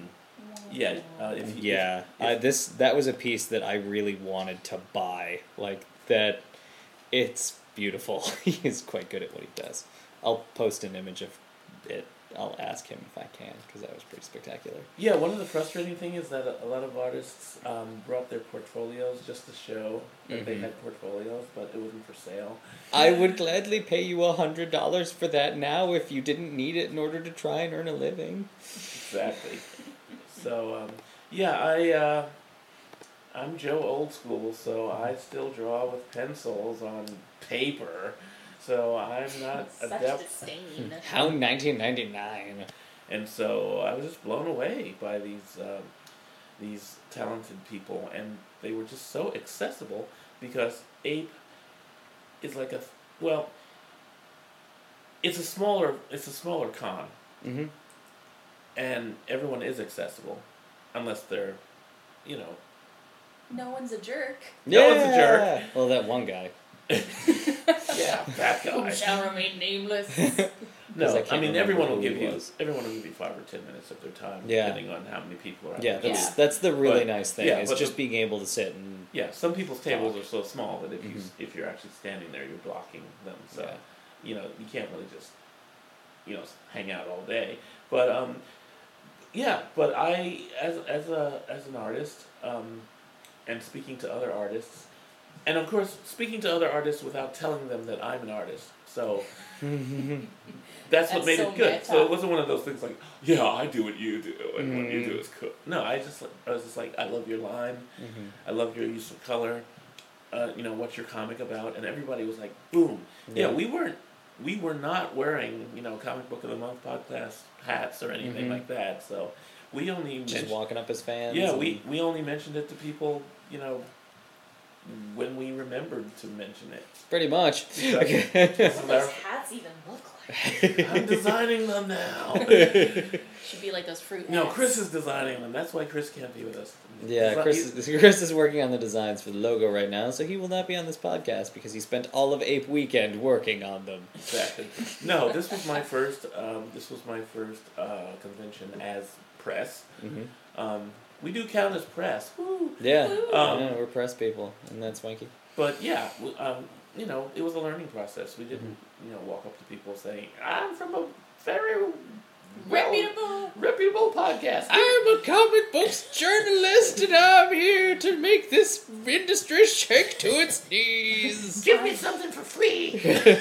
that was a piece that I really wanted to buy. Like that, it's beautiful. He is quite good at what he does. I'll post an image of it. I'll ask him if I can, because that was pretty spectacular.
Yeah, one of the frustrating things is that a lot of artists brought their portfolios just to show that they had portfolios, but it wasn't for sale.
I would gladly pay you $100 for that now if you didn't need it in order to try and earn a living.
Exactly. So, I'm Joe Old School, so I still draw with pencils on paper. So I'm not adept.
Disdain.
How 1999?
And so I was just blown away by these talented people, and they were just so accessible because Ape is like it's a smaller con, and everyone is accessible, unless they're,
No one's a jerk.
No one's a jerk.
Well, that one guy.
Yeah, that guy.
Who shall remain nameless.
No,
I can't remember
everyone will
who
give
he
you
was.
5 or 10 minutes of their time,
Yeah.
depending on how many people are.
Yeah,
at the
that's
table.
that's the really
But-
nice thing.
yeah,
is
but
just being able to sit and
Yeah, some people's tables are so small that if you're actually standing there, you're blocking them. So
Yeah.
you can't really just hang out all day. But but I as an artist, and speaking to other artists, and of course speaking to other artists without telling them that I'm an artist. So that's what made
so
it good.
meta.
So it wasn't one of those things like, yeah, I do what you do, and what you do is cool. No, I was just like, I love your line, I love your use of color. What's your comic about? And everybody was like, boom. Yeah, we were not wearing Comic Book of the Month podcast hats or anything like that. So we only
just walking up as fans.
Yeah,
and
we only mentioned it to people, when we remembered to mention it.
pretty much.
What do those hats even look like?
I'm designing them now.
Should be like those fruit hats.
No, Chris is designing them. That's why Chris can't be with us.
Yeah, Chris is working on the designs for the logo right now, so he will not be on this podcast because he spent all of Ape Weekend working on them.
Exactly. No, this was my first. Convention as press. We do count as press. Woo.
Yeah, we're press people, and that's swanky.
But yeah, it was a learning process. We didn't, walk up to people saying, "I'm from a very reputable podcast.
I'm a comic books journalist, and I'm here to make this industry shake to its knees.
Give me something for free.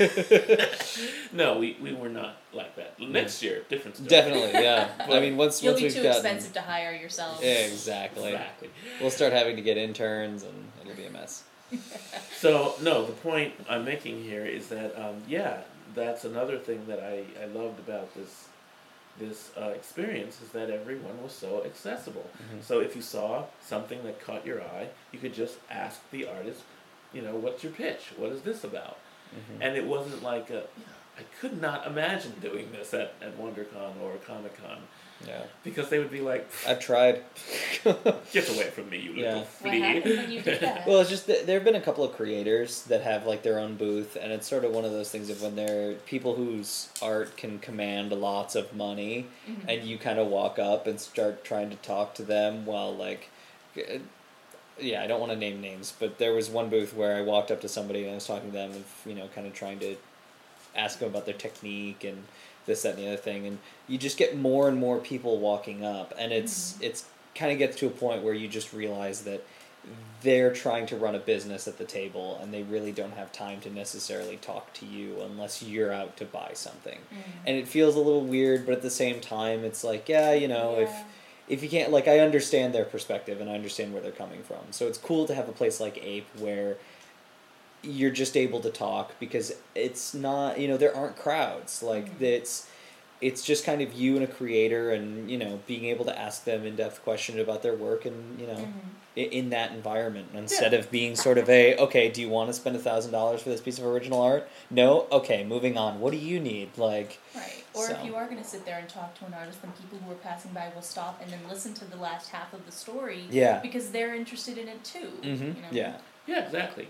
No, we were not like that. Next year, different story.
Definitely, yeah. I mean, once
You'll be
we've
too
gotten...
expensive to hire yourselves.
Yeah, exactly. We'll start having to get interns, and it'll be a mess.
So, no, the point I'm making here is that, that's another thing that I loved about this experience is that everyone was so accessible.
Mm-hmm.
So if you saw something that caught your eye, you could just ask the artist, what's your pitch? What is this about?
Mm-hmm.
And it wasn't like I could not imagine doing this at WonderCon or Comic-Con.
Yeah.
Because they would be like,
I've tried.
get away from me, you little
What
flea.
happened when you did that?
Well, it's just that there have been a couple of creators that have like their own booth, and it's sort of one of those things of when they're people whose art can command lots of money,
Mm-hmm.
and you kind of walk up and start trying to talk to them while like. Yeah, I don't want to name names, but there was one booth where I walked up to somebody and I was talking to them and, kind of trying to ask them about their technique and this, that, and the other thing. And you just get more and more people walking up, and it's kind of gets to a point where you just realize that they're trying to run a business at the table, and they really don't have time to necessarily talk to you unless you're out to buy something. And it feels a little weird, but at the same time, it's like, if you can't, like, I understand their perspective and I understand where they're coming from. So it's cool to have a place like Ape where you're just able to talk, because it's not, there aren't crowds. Like, it's just kind of you and a creator, and, being able to ask them in-depth questions about their work, and, in that environment, instead of being sort of okay, do you want to spend $1,000 for this piece of original art? No? Okay, moving on. What do you need? Like...
Right. Or if you are going to sit there and talk to an artist, then people who are passing by will stop and then listen to the last half of the story.
Yeah.
Because they're interested in it too.
Mm-hmm. Yeah.
Yeah, exactly.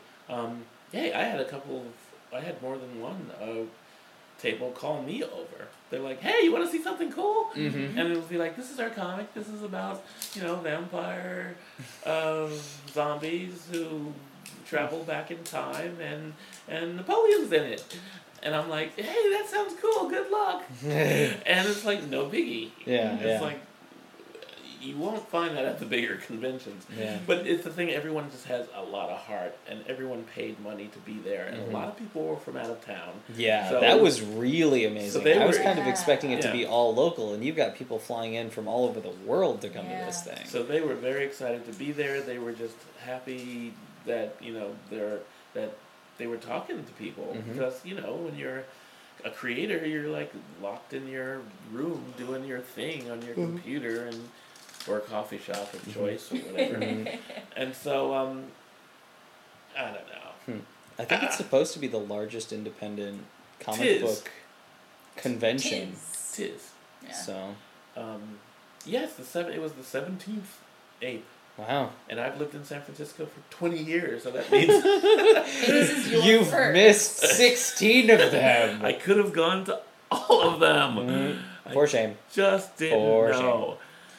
I had more than one table call me over. They're like, hey, you want to see something cool?
Mm-hmm.
And it would be like, this is our comic. This is about, vampire zombies who travel back in time, and Napoleon's in it. And I'm like, hey, that sounds cool. Good luck. And it's like, no biggie.
Yeah,
It's like, you won't find that at the bigger conventions.
Yeah.
But it's the thing, everyone just has a lot of heart, and everyone paid money to be there, and a lot of people were from out of town.
Yeah,
So-
that was really amazing.
So they
I was
were-
kind of expecting it to
Yeah.
be all local, and you've got people flying in from all over the world to come to this
Yeah.
thing.
So they were very excited to be there. They were just happy that, that they were talking to people.
Mhm.
Because, when you're a creator, you're like locked in your room doing your thing on your computer or a coffee shop of choice or whatever. And so, I don't know.
I think it's supposed to be the largest independent comic
Tis.
book convention.
Tis.
Yeah.
So,
Yes, it was the 17th Ape.
wow.
And I've lived in San Francisco for 20 years, so that means
This is your
You've
first.
missed 16 of them.
I could have gone to all of them.
For shame.
Just didn't
For
know.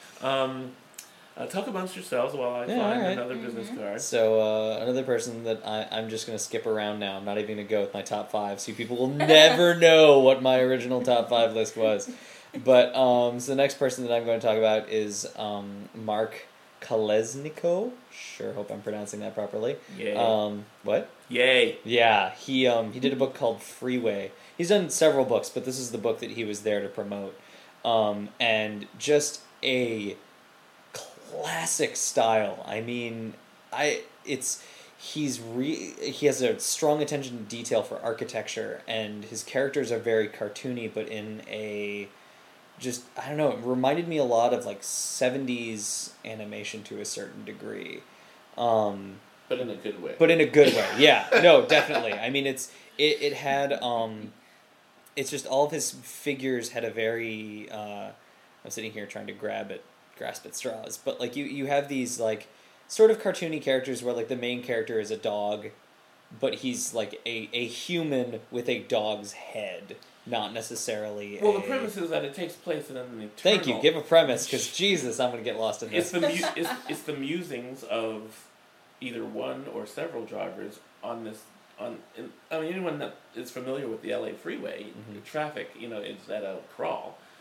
Talk amongst yourselves while I
Yeah,
find
alright.
another business card.
So, another person that I'm just going to skip around now. I'm not even going to go with my top 5, so people will never know what my original top 5 list was. But, so the next person that I'm going to talk about is Mark Kolesniko. Sure, hope I'm pronouncing that properly.
Yay.
What?
Yay.
Yeah, he did a book called Freeway. He's done several books, but this is the book that he was there to promote. And just a classic style. I mean, he has a strong attention to detail for architecture, and his characters are very cartoony, but in a just, I don't know, it reminded me a lot of like 70s animation to a certain degree.
But in a good way.
But in a good way, yeah. No, definitely. I mean, it had, it's just all of his figures had a very, I'm sitting here trying to grasp at straws, but like you have these like sort of cartoony characters where like the main character is a dog, but he's like a human with a dog's head, not necessarily
Well, the premise is that it takes place in an eternal...
Thank you, give a premise, because Jesus, I'm going to get lost in this.
It's the musings of either one or several drivers on this... anyone that is familiar with the LA freeway, traffic, is at a crawl.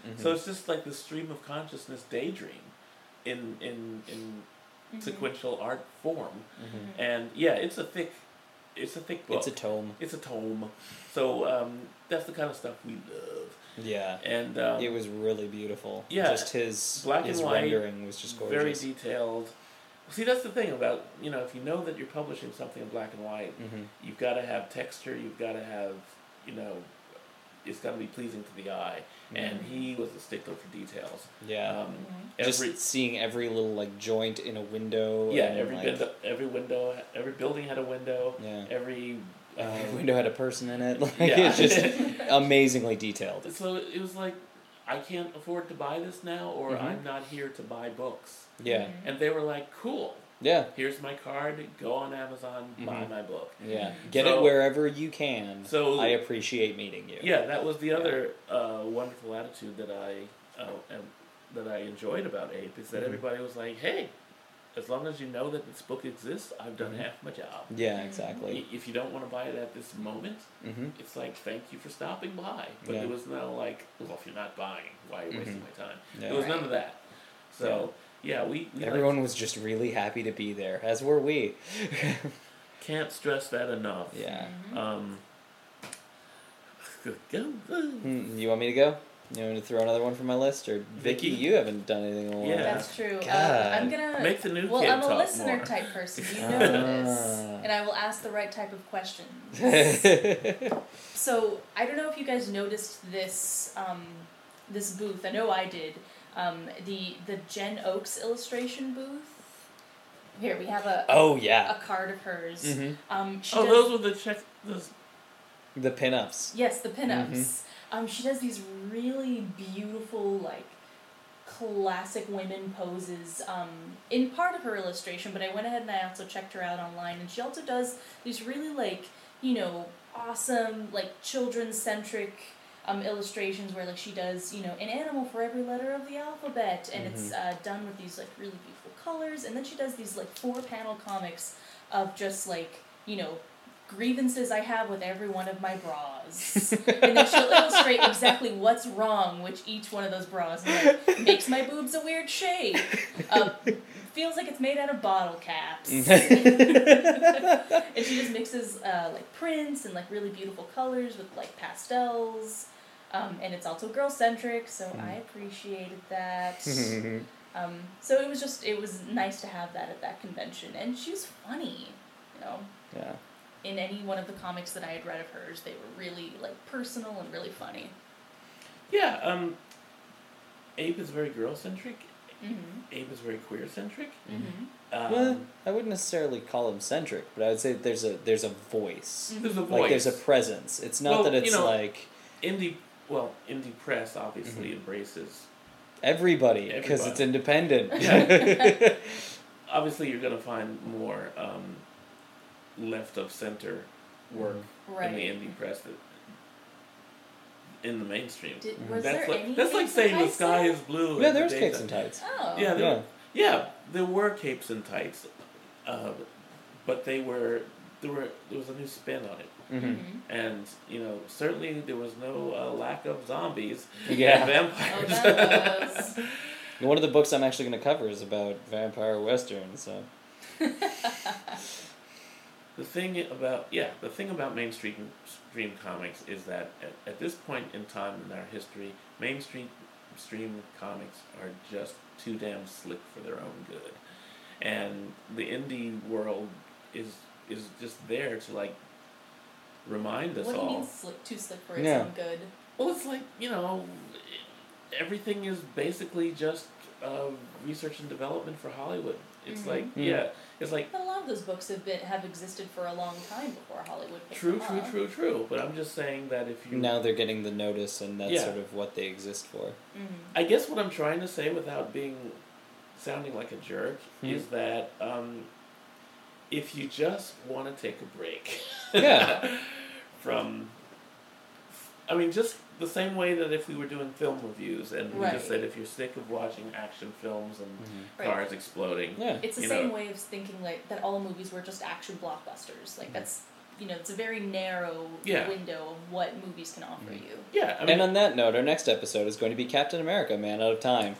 So it's just like the stream of consciousness daydream in sequential art form. And yeah, it's a thick book.
It's a tome.
It's a tome. So that's the kind of stuff we love.
Yeah.
And
it was really beautiful.
Yeah.
Just his
Black
his
and white,
rendering was just gorgeous.
very detailed. See, that's the thing about, if you know that you're publishing something in black and white, you've got to have texture, you've got to have, it's got to be pleasing to the eye. And he was a stickler for details.
Yeah. Just seeing every little like joint in a window.
Yeah,
and,
every window, every building had a window.
Yeah.
Every
window had a person in it. Like,
yeah.
It's just amazingly detailed.
So it was like, I can't afford to buy this now, or I'm not here to buy books.
Yeah.
And they were like, cool.
Yeah.
Here's my card. Go on Amazon, buy my book.
Yeah. Get it wherever you can.
So
I appreciate meeting you.
Yeah, that was the other wonderful attitude that I enjoyed about Ape, is that everybody was like, hey, as long as you know that this book exists, I've done half my job.
Yeah, exactly.
If you don't want to buy it at this moment, it's like, thank you for stopping by. But there was no like, well, if you're not buying, why are you wasting my time?
Yeah.
There was none of that. So, yeah, we
everyone was just really happy to be there, as were we.
can't stress that enough.
Yeah. You want me to go? You want me to throw another one from my list? Or Vicky, you haven't done anything in a while.
Yeah.
That's true.
God.
I'm gonna
Make the new
well,
kid
I'm a
talk
listener
more.
type person. You know this, and I will ask the right type of questions. So I don't know if you guys noticed this this booth. I know I did. The Jen Oaks illustration booth. Here we have a a card of hers. She
Those were those.
The pinups.
Yes, the pinups. She does these really beautiful, like, classic women poses in part of her illustration, but I went ahead and I also checked her out online, and she also does these really, like, awesome, like, children-centric illustrations where, like, she does, an animal for every letter of the alphabet, and it's done with these, like, really beautiful colors, and then she does these, like, 4-panel comics of just, like, grievances I have with every one of my bras. And then she'll illustrate exactly what's wrong with each one of those bras. And like, makes my boobs a weird shape. Feels like it's made out of bottle caps. And she just mixes like prints and like really beautiful colors with like pastels. And it's also girl-centric, so I appreciated that. So it was nice to have that at that convention. And she was funny,
Yeah.
In any one of the comics that I had read of hers, they were really, like, personal and really funny.
Yeah, Abe is very girl-centric. Abe is very queer-centric.
Well, I wouldn't necessarily call him centric, but I would say there's a voice.
There's a voice.
Like, there's a presence. It's not that it's like...
Indie press obviously embraces...
Everybody, because it's independent.
Yeah. Obviously, you're going to find more... left of center work in the indie press in the mainstream. That's like saying the sky is blue.
Yeah, there's capes and tights.
Oh.
Yeah, there were capes and tights, but there was a new spin on it. And certainly there was no lack of zombies and vampires.
Oh, that was.
One of the books I'm actually going to cover is about vampire westerns. So.
The thing about mainstream comics is that at this point in time in our history, mainstream comics are just too damn slick for their own good, and the indie world is just there to like remind us all.
What do you mean too slick for its own good?
Well, it's like everything is basically just research and development for Hollywood. It's it's like.
But a lot of those books have existed for a long time before Hollywood picked
True.
them up.
True. But I'm just saying that if you
now they're getting the notice, and that's sort of what they exist for.
I guess what I'm trying to say, without sounding like a jerk, is that if you just want to take a break, from, just the same way that if we were doing film reviews and we just said if you're sick of watching action films and cars exploding,
it's the same way of thinking like that all movies were just action blockbusters. Like that's it's a very narrow
Yeah.
window of what movies can offer you.
Yeah, I mean,
And on that note, our next episode is going to be Captain America, Man Out of Time.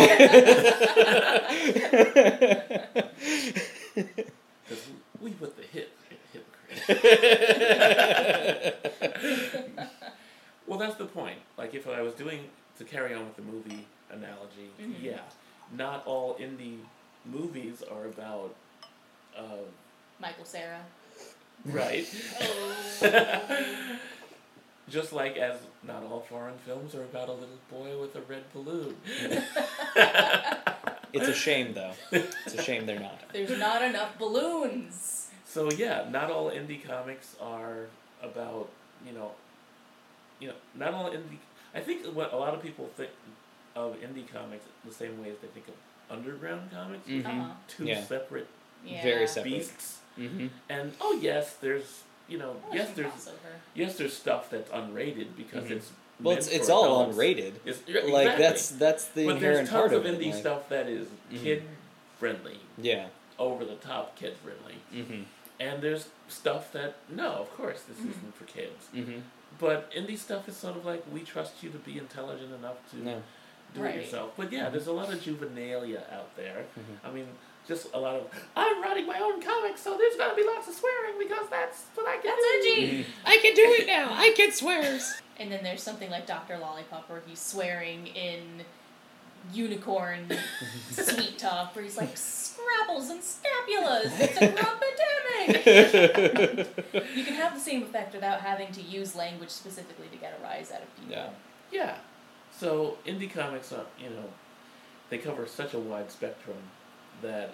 because we put the hypocrite. Well, that's the point. Like, if I was to carry on with the movie analogy, yeah, not all indie movies are about,
Michael Cera.
right.
Oh.
Just like as not all foreign films are about a little boy with a red balloon.
It's a shame, though. It's a shame they're not.
There's not enough balloons.
So yeah, not all indie comics are about, not all indie. I think what a lot of people think of indie comics the same way as they think of underground comics,
Mhm.
Uh-huh.
two
Yeah.
separate
Yeah.
Very separate.
beasts.
Mm-hmm.
And yes, there's yes, there's stuff that's unrated because
Mhm.
it's
Well,
meant
it's
for
all
adults.
unrated.
Exactly.
Like that's the
but there's
inherent
tons
part
of
of it.
indie
like-
stuff that is
Mhm.
kid friendly,
Yeah.
over the top kid friendly,
Mm-hmm.
and there's stuff that no, of course this isn't for kids.
Mm-hmm.
But indie stuff is sort of like, we trust you to be intelligent enough to
No.
do
Right.
it yourself. But yeah, there's a lot of juvenilia out there.
Mhm.
I mean, just a lot of, I'm writing my own comics, so there's gonna be lots of swearing because that's what I can
That's
do.
edgy.
I can do it now. I can swears.
And then there's something like Dr. Lollipop where he's swearing in unicorn sweet talk where he's like, Scrabbles and scapulas, it's a epidemic! You can have the same effect without having to use language specifically to get a rise out of people.
Yeah.
Yeah. So indie comics are, they cover such a wide spectrum that,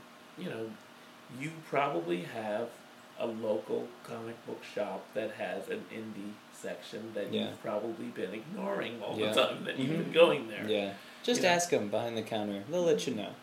you probably have a local comic book shop that has an indie section that
Yeah.
you've probably been ignoring all
Yeah.
the time that you've
Mhm.
been going there.
Yeah. Just
You know.
ask them behind the counter. They'll let you know.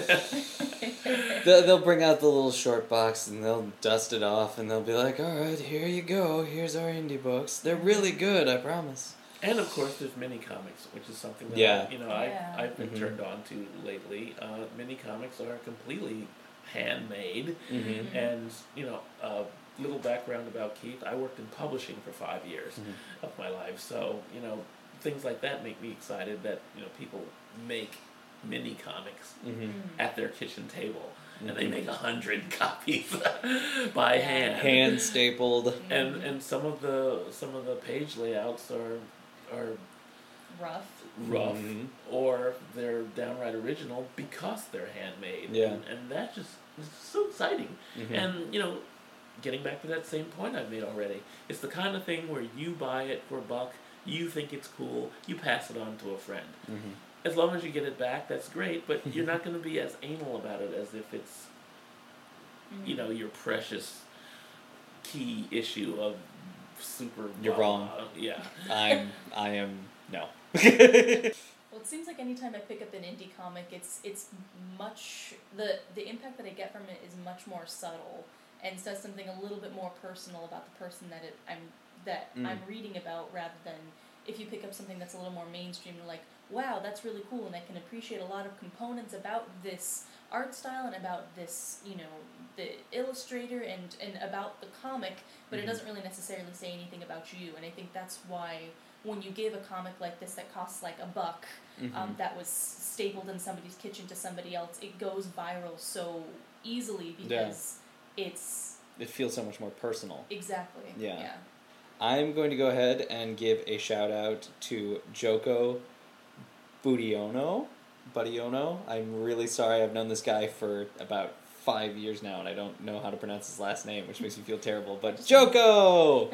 They'll bring out the little short box and they'll dust it off and they'll be like, all right, here you go. Here's our indie books. They're really good, I promise.
And of course, there's mini comics, which is something that
Yeah.
Yeah.
I've been
Mhm.
turned on to lately. Mini comics are completely handmade,
Mm-hmm.
and little background about Keith. I worked in publishing for 5 years
Mhm.
of my life, so things like that make me excited that people make mini comics
Mm-hmm.
at their kitchen table, and they
Mhm.
make 100 copies by
Yeah.
hand.
Hand stapled.
And some of the page layouts are
Rough.
rough,
Mhm.
or they're downright original because they're handmade.
Yeah.
And that just is so exciting.
Mhm.
And getting back to that same point I've made already, it's the kind of thing where you buy it for $1, you think it's cool, you pass it on to a friend.
Mhm.
As long as you get it back, that's great, but you're not going to be as anal about it as if it's your precious key issue of super
You're
blah,
wrong.
blah. Yeah.
I am no.
Well, it seems like anytime I pick up an indie comic, it's much the impact that I get from it is much more subtle and says something a little bit more personal about the person that I'm reading about, rather than if you pick up something that's a little more mainstream and like, wow, that's really cool, and I can appreciate a lot of components about this art style and about this, the illustrator and about the comic, but it doesn't really necessarily say anything about you. And I think that's why when you give a comic like this that costs like $1, that was stapled in somebody's kitchen to somebody else, it goes viral so easily because
It feels so much more personal.
Exactly.
Yeah. I'm going to go ahead and give a shout out to Joko Budiono. I'm really sorry. I've known this guy for about 5 years now, and I don't know how to pronounce his last name, which makes me feel terrible. But Joko!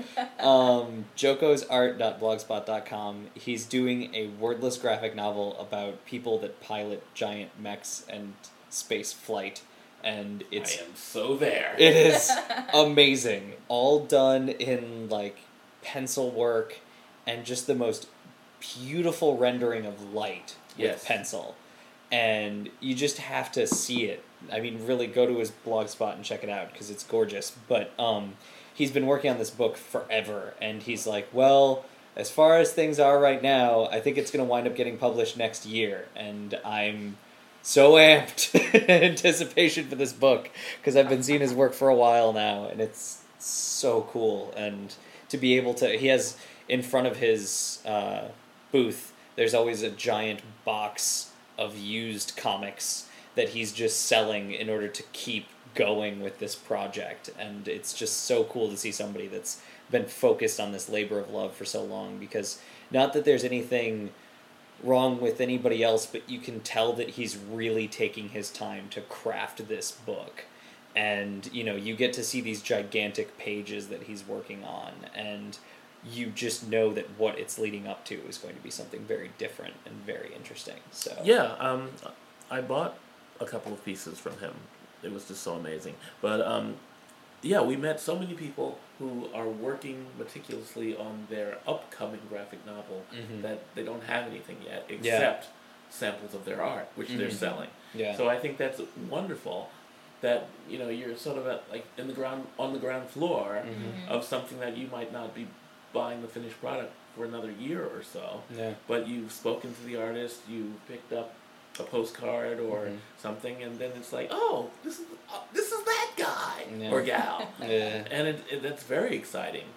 jokosart.blogspot.com. He's doing a wordless graphic novel about people that pilot giant mechs and space flight. And
I
it's
am so there.
it is amazing. All done in like pencil work and just the most beautiful rendering of light with
Yes.
pencil. And you just have to see it. I mean, really go to his blogspot and check it out because it's gorgeous. But he's been working on this book forever, and he's like, well, as far as things are right now, I think it's going to wind up getting published next year. And I'm so amped in anticipation for this book because I've been seeing his work for a while now, and it's so cool. And to be able to, he has in front of his booth, there's always a giant box of used comics that he's just selling in order to keep going with this project. And it's just so cool to see somebody that's been focused on this labor of love for so long, because not that there's anything wrong with anybody else, but you can tell that he's really taking his time to craft this book. And, you know, you get to see these gigantic pages that he's working on, and you just know that what it's leading up to is going to be something very different and very interesting. So
Yeah, I bought a couple of pieces from him. It was just so amazing. But yeah, we met so many people who are working meticulously on their upcoming graphic novel that they don't have anything yet except samples of their art, which they're selling.
Yeah.
So I think that's wonderful that, you know, you're sort of at, like, on the ground floor of something that you might not be buying the finished product for another year or so.
Yeah.
But you've spoken to the artist, you picked up a postcard or something, and then it's like, oh, this is that guy or gal, and that's very exciting.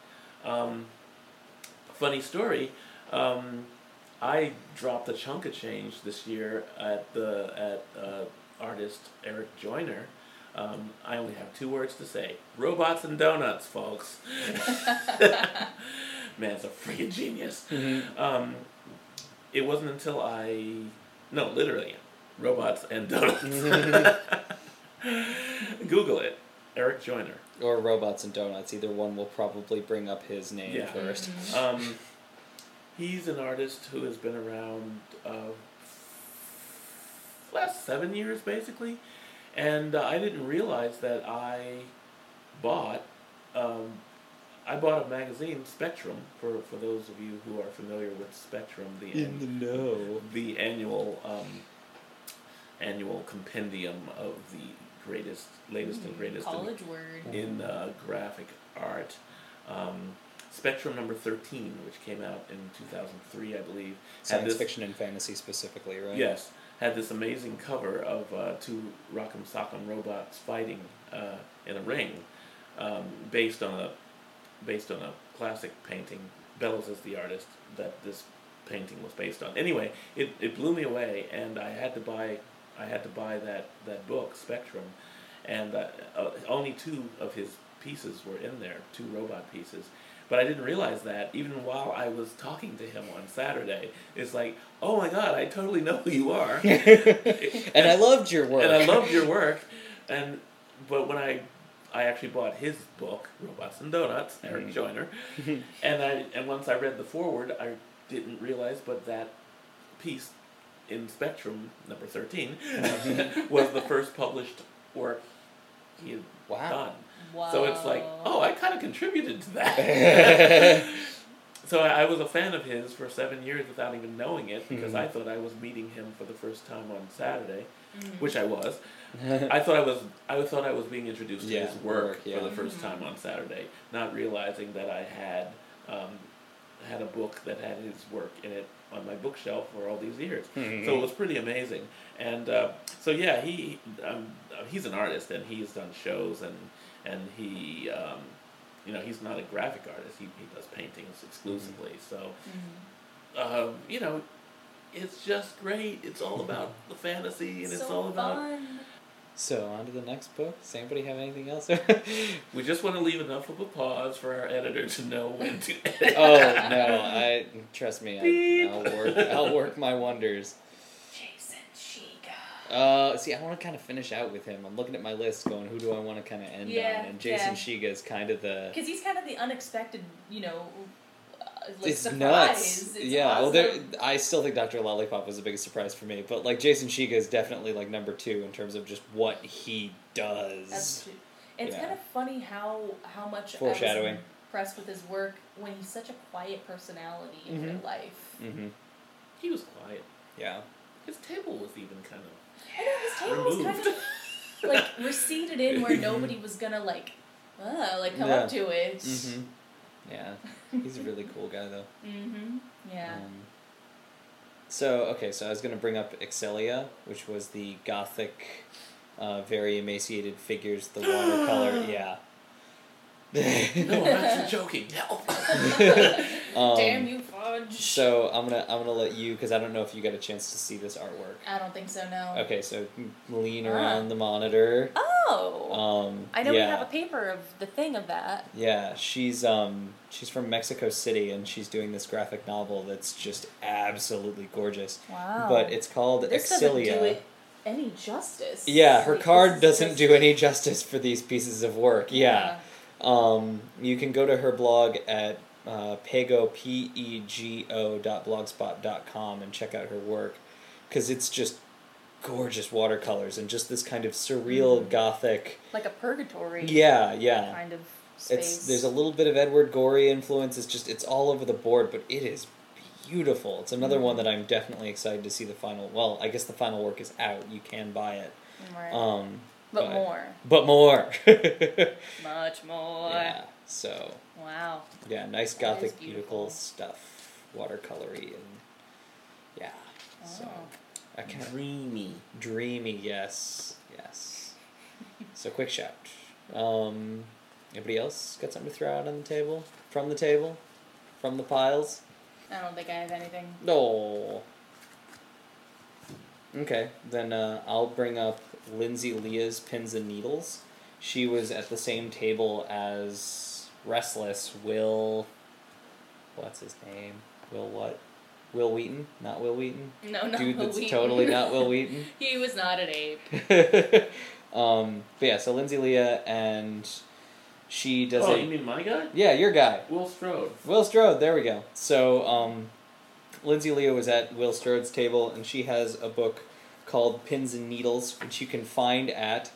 Funny story, I dropped a chunk of change this year at artist Eric Joyner. I only have 2 words to say: robots and donuts, folks. Man's a freaking genius. It wasn't until literally, robots and donuts. Google it, Eric Joyner.
Or Robots and Donuts. Either one will probably bring up his name first.
He's an artist who has been around last 7 years, basically. And I didn't realize that I bought a magazine, Spectrum, for those of you who are familiar with Spectrum, the annual compendium of the latest and greatest
college word
in graphic art. Spectrum number 13, which came out in 2003, I believe.
Science fiction and fantasy specifically, right?
Yes. Had this amazing cover of 2 Rock'em Sock'em robots fighting in a ring, based on a classic painting. Bellows is the artist that this painting was based on. Anyway, it blew me away, and I had to buy that book, Spectrum, and only 2 of his pieces were in there, 2 robot pieces. But I didn't realize that even while I was talking to him on Saturday. It's like, oh my God, I totally know who you are.
And I loved your work.
But when I actually bought his book, Robots and Donuts, Eric Joyner, and once I read the foreword, I didn't realize, but that piece in Spectrum number 13 was the first published work he had done.
Wow.
So it's like, oh, I kind of contributed to that. So I was a fan of his for 7 years without even knowing it, because I thought I was meeting him for the first time on Saturday, which I was. I thought I was being introduced to his work for the first time on Saturday, not realizing that I had a book that had his work in it on my bookshelf for all these years. So it was pretty amazing. And so yeah, he's an artist, and he's done shows, and he he's not a graphic artist. He does paintings exclusively. So it's just great. It's all about the fantasy, and it's all about
fun.
So, on to the next book. Does anybody have anything else?
We just want to leave enough of a pause for our editor to know when to edit.
Oh, no. Trust me, I'll work my wonders.
Jason Shiga.
See, I want to kind of finish out with him. I'm looking at my list going, who do I want to kind of end on? And Jason Shiga is kind of the...
Because he's kind of the unexpected,
it's
surprise.
Nuts.
It's
awesome.
Well,
I still think Dr. Lollipop was the biggest surprise for me, but Jason Shiga is definitely number 2 in terms of just what he does.
That's true. It's kind of funny how much
foreshadowing.
I was impressed with his work when he's such a quiet personality in real life.
He was quiet.
Yeah.
His table was even kind of
I know, his table was kind of receded in where nobody was gonna come up to it.
Yeah, he's a really cool guy though.
Yeah.
So I was gonna bring up Excelia, which was the gothic, very emaciated figures, the watercolor. Yeah.
No, I'm actually joking. Help.
Damn you, Fudge.
So I'm gonna let you, because I don't know if you got a chance to see this artwork.
I don't think so, no.
Okay, so lean around the monitor.
Oh! I know we
yeah.
have a paper of the thing of that.
Yeah, she's from Mexico City, and she's doing this graphic novel that's just absolutely gorgeous.
Wow.
But it's called
This
Exilia.
doesn't do it any justice.
Yeah, her
Like,
card
this is
doesn't
just-
do any justice for these pieces of work. Yeah. You can go to her blog at pego.blogspot.com and check out her work, because it's just gorgeous watercolors and just this kind of surreal gothic.
Like a purgatory.
Yeah.
Kind of space.
There's a little bit of Edward Gorey influence. It's all over the board, but it is beautiful. It's another one that I'm definitely excited to see the final. Well, I guess the final work is out. You can buy it.
Right.
But
more.
But more.
Much more.
Yeah. So.
Wow.
Yeah, nice
That
gothic,
is beautiful.
beautiful stuff, watercolory, and yeah. So
Oh.
I can't.
Dreamy.
Dreamy, yes. So quick shout. Anybody else got something to throw out on the table? From the table? From the piles?
I don't think I have anything.
No. Okay, then I'll bring up Lindsay Leah's Pins and Needles. She was at the same table as Restless Will. What's his name? Will what? Will Wheaton? Not Will Wheaton?
No, not
Dude
Will
that's
Wheaton.
totally not Will Wheaton.
He was not an ape.
But yeah, so Lindsay Leah, and she does
Oh, you mean my guy?
Yeah, your guy.
Will Strode.
Will Strode, there we go. So, Lindsay Leah was at Will Strode's table, and she has a book called Pins and Needles, which you can find at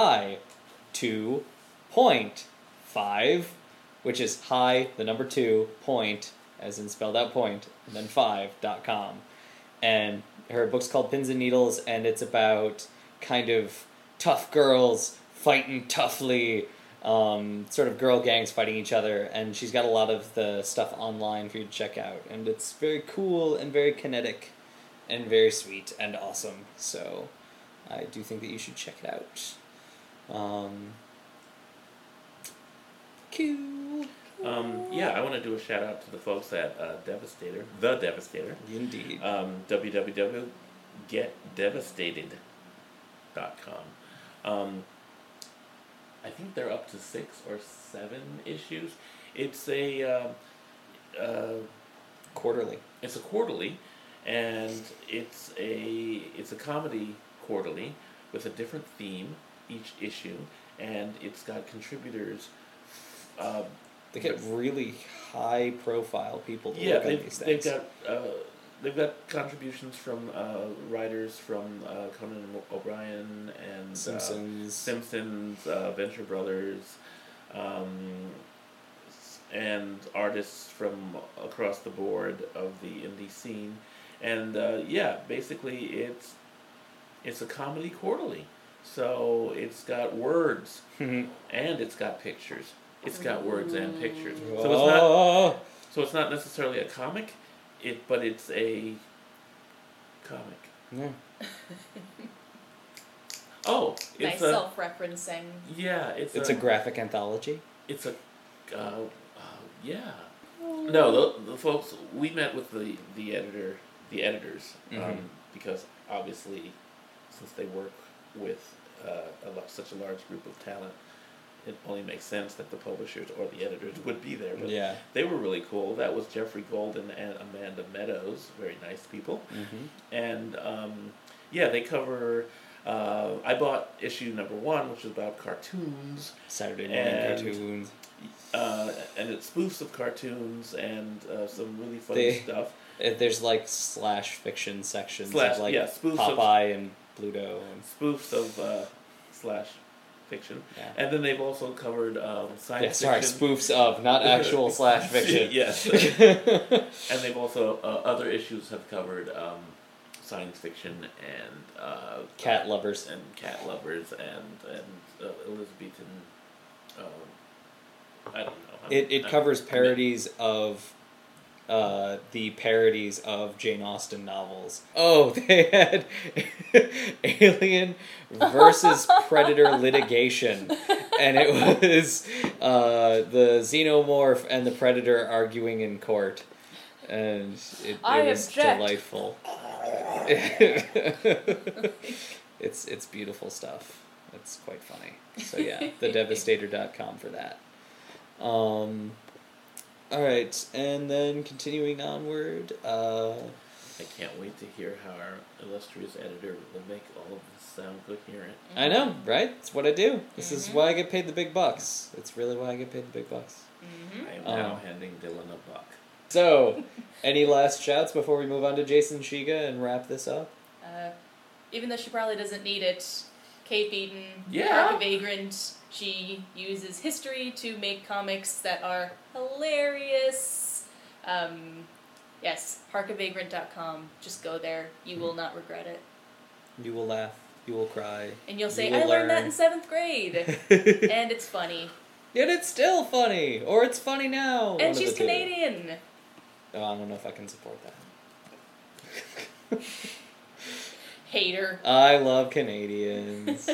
high2.5, which is high, the number 2, point, as in spelled out point, and then 5.com. And her book's called Pins and Needles, and it's about kind of tough girls fighting toughly, sort of girl gangs fighting each other, and she's got a lot of the stuff online for you to check out, and it's very cool and very kinetic and very sweet and awesome, so I do think that you should check it out. Cool.
Yeah, I want to do a shout out to the folks at Devastator, The Devastator.
Indeed.
www.getdevastated.com. I think they're up to 6 or 7 issues. It's a
Quarterly.
it's a quarterly, and it's a comedy quarterly with a different theme each issue, and it's got contributors.
They get really high profile people to
Yeah,
work on these things.
they've got contributions from writers from Conan O'Brien and
Simpsons.
Venture Brothers, and artists from across the board of the indie scene, and yeah, basically it's a comedy quarterly, so it's got words and it's got pictures. It's got words and pictures. So it's not necessarily a comic, but it's a comic.
Yeah.
Oh,
Nice
it's a
self-referencing.
yeah.
It's a graphic anthology.
It's a yeah. No, the folks we met with the editors, because obviously, since they work with such a large group of talent, it only makes sense that the publishers or the editors would be there. But
Yeah.
they were really cool. That was Jeffrey Golden and Amanda Meadows, very nice people. And yeah, they cover. I bought issue number 1, which is about cartoons.
Saturday morning
And-
cartoons.
And it's spoofs of cartoons and some really funny stuff.
There's like slash fiction sections
Slash-
of like
yeah, spoofs of-
Popeye and Pluto. And,
Spoofs of slash fiction.
Yeah.
And then they've also covered science
yeah, sorry,
fiction.
spoofs of, not actual slash fiction.
Yes. And they've also, other issues have covered science fiction and
Cat lovers.
and cat lovers and Elizabethan. I don't know.
It covers parodies of the parodies of Jane Austen novels. Oh, they had Alien versus Predator litigation, and it was the Xenomorph and the Predator arguing in court, and it was
object.
delightful. It's beautiful stuff. It's quite funny. So yeah, thedevastator.com for that. Alright, and then continuing onward,
I can't wait to hear how our illustrious editor will make all of this sound coherent.
I know, right? It's what I do. This is why I get paid the big bucks. It's really why I get paid the big bucks.
Mm-hmm.
I am now handing Dylan a buck.
So, any last shouts before we move on to Jason Shiga and wrap this up?
Even though she probably doesn't need it, Kate Beaton,
Yeah.
Park Vagrant, she uses history to make comics that are hilarious. Yes, parkavagrant.com. Just go there. You will not regret it.
You will laugh. You will cry.
And you'll say,
You will
I learned that
learn."
in 7th grade. And it's funny.
Yet it's still funny! Or it's funny now! one
And
of
she's
the two.
Canadian.
Oh, I don't know if I can support that.
Hater.
I love Canadians.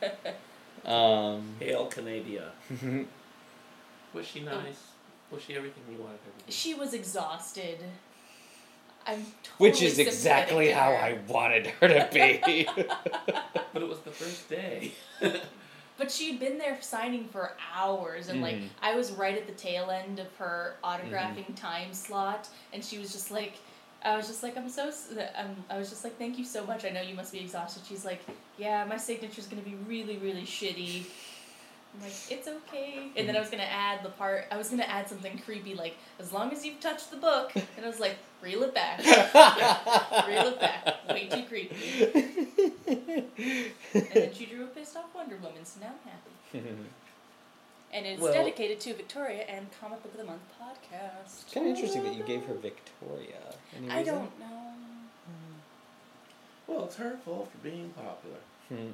Hail Canada. Was she nice? Was she everything you wanted her to be?
She was exhausted. I'm totally
Which is
sympathetic
exactly
to
how
her.
I wanted her to be.
But it was the first day.
But she'd been there signing for hours, and like I was right at the tail end of her autographing time slot, and she was just like, I was just like, I was just like, thank you so much. I know you must be exhausted. She's like, yeah, my signature's gonna be really, really shitty. I'm like, it's okay. And then I was gonna add something creepy like, as long as you've touched the book. And I was like, reel it back. Reel it back. Way too creepy. And then she drew a pissed off Wonder Woman, so now I'm happy. And it's dedicated to Victoria and Comic Book of the Month podcast.
Kind of interesting that you gave her Victoria. Any
I
reason?
don't know.
Well, it's her fault for being popular.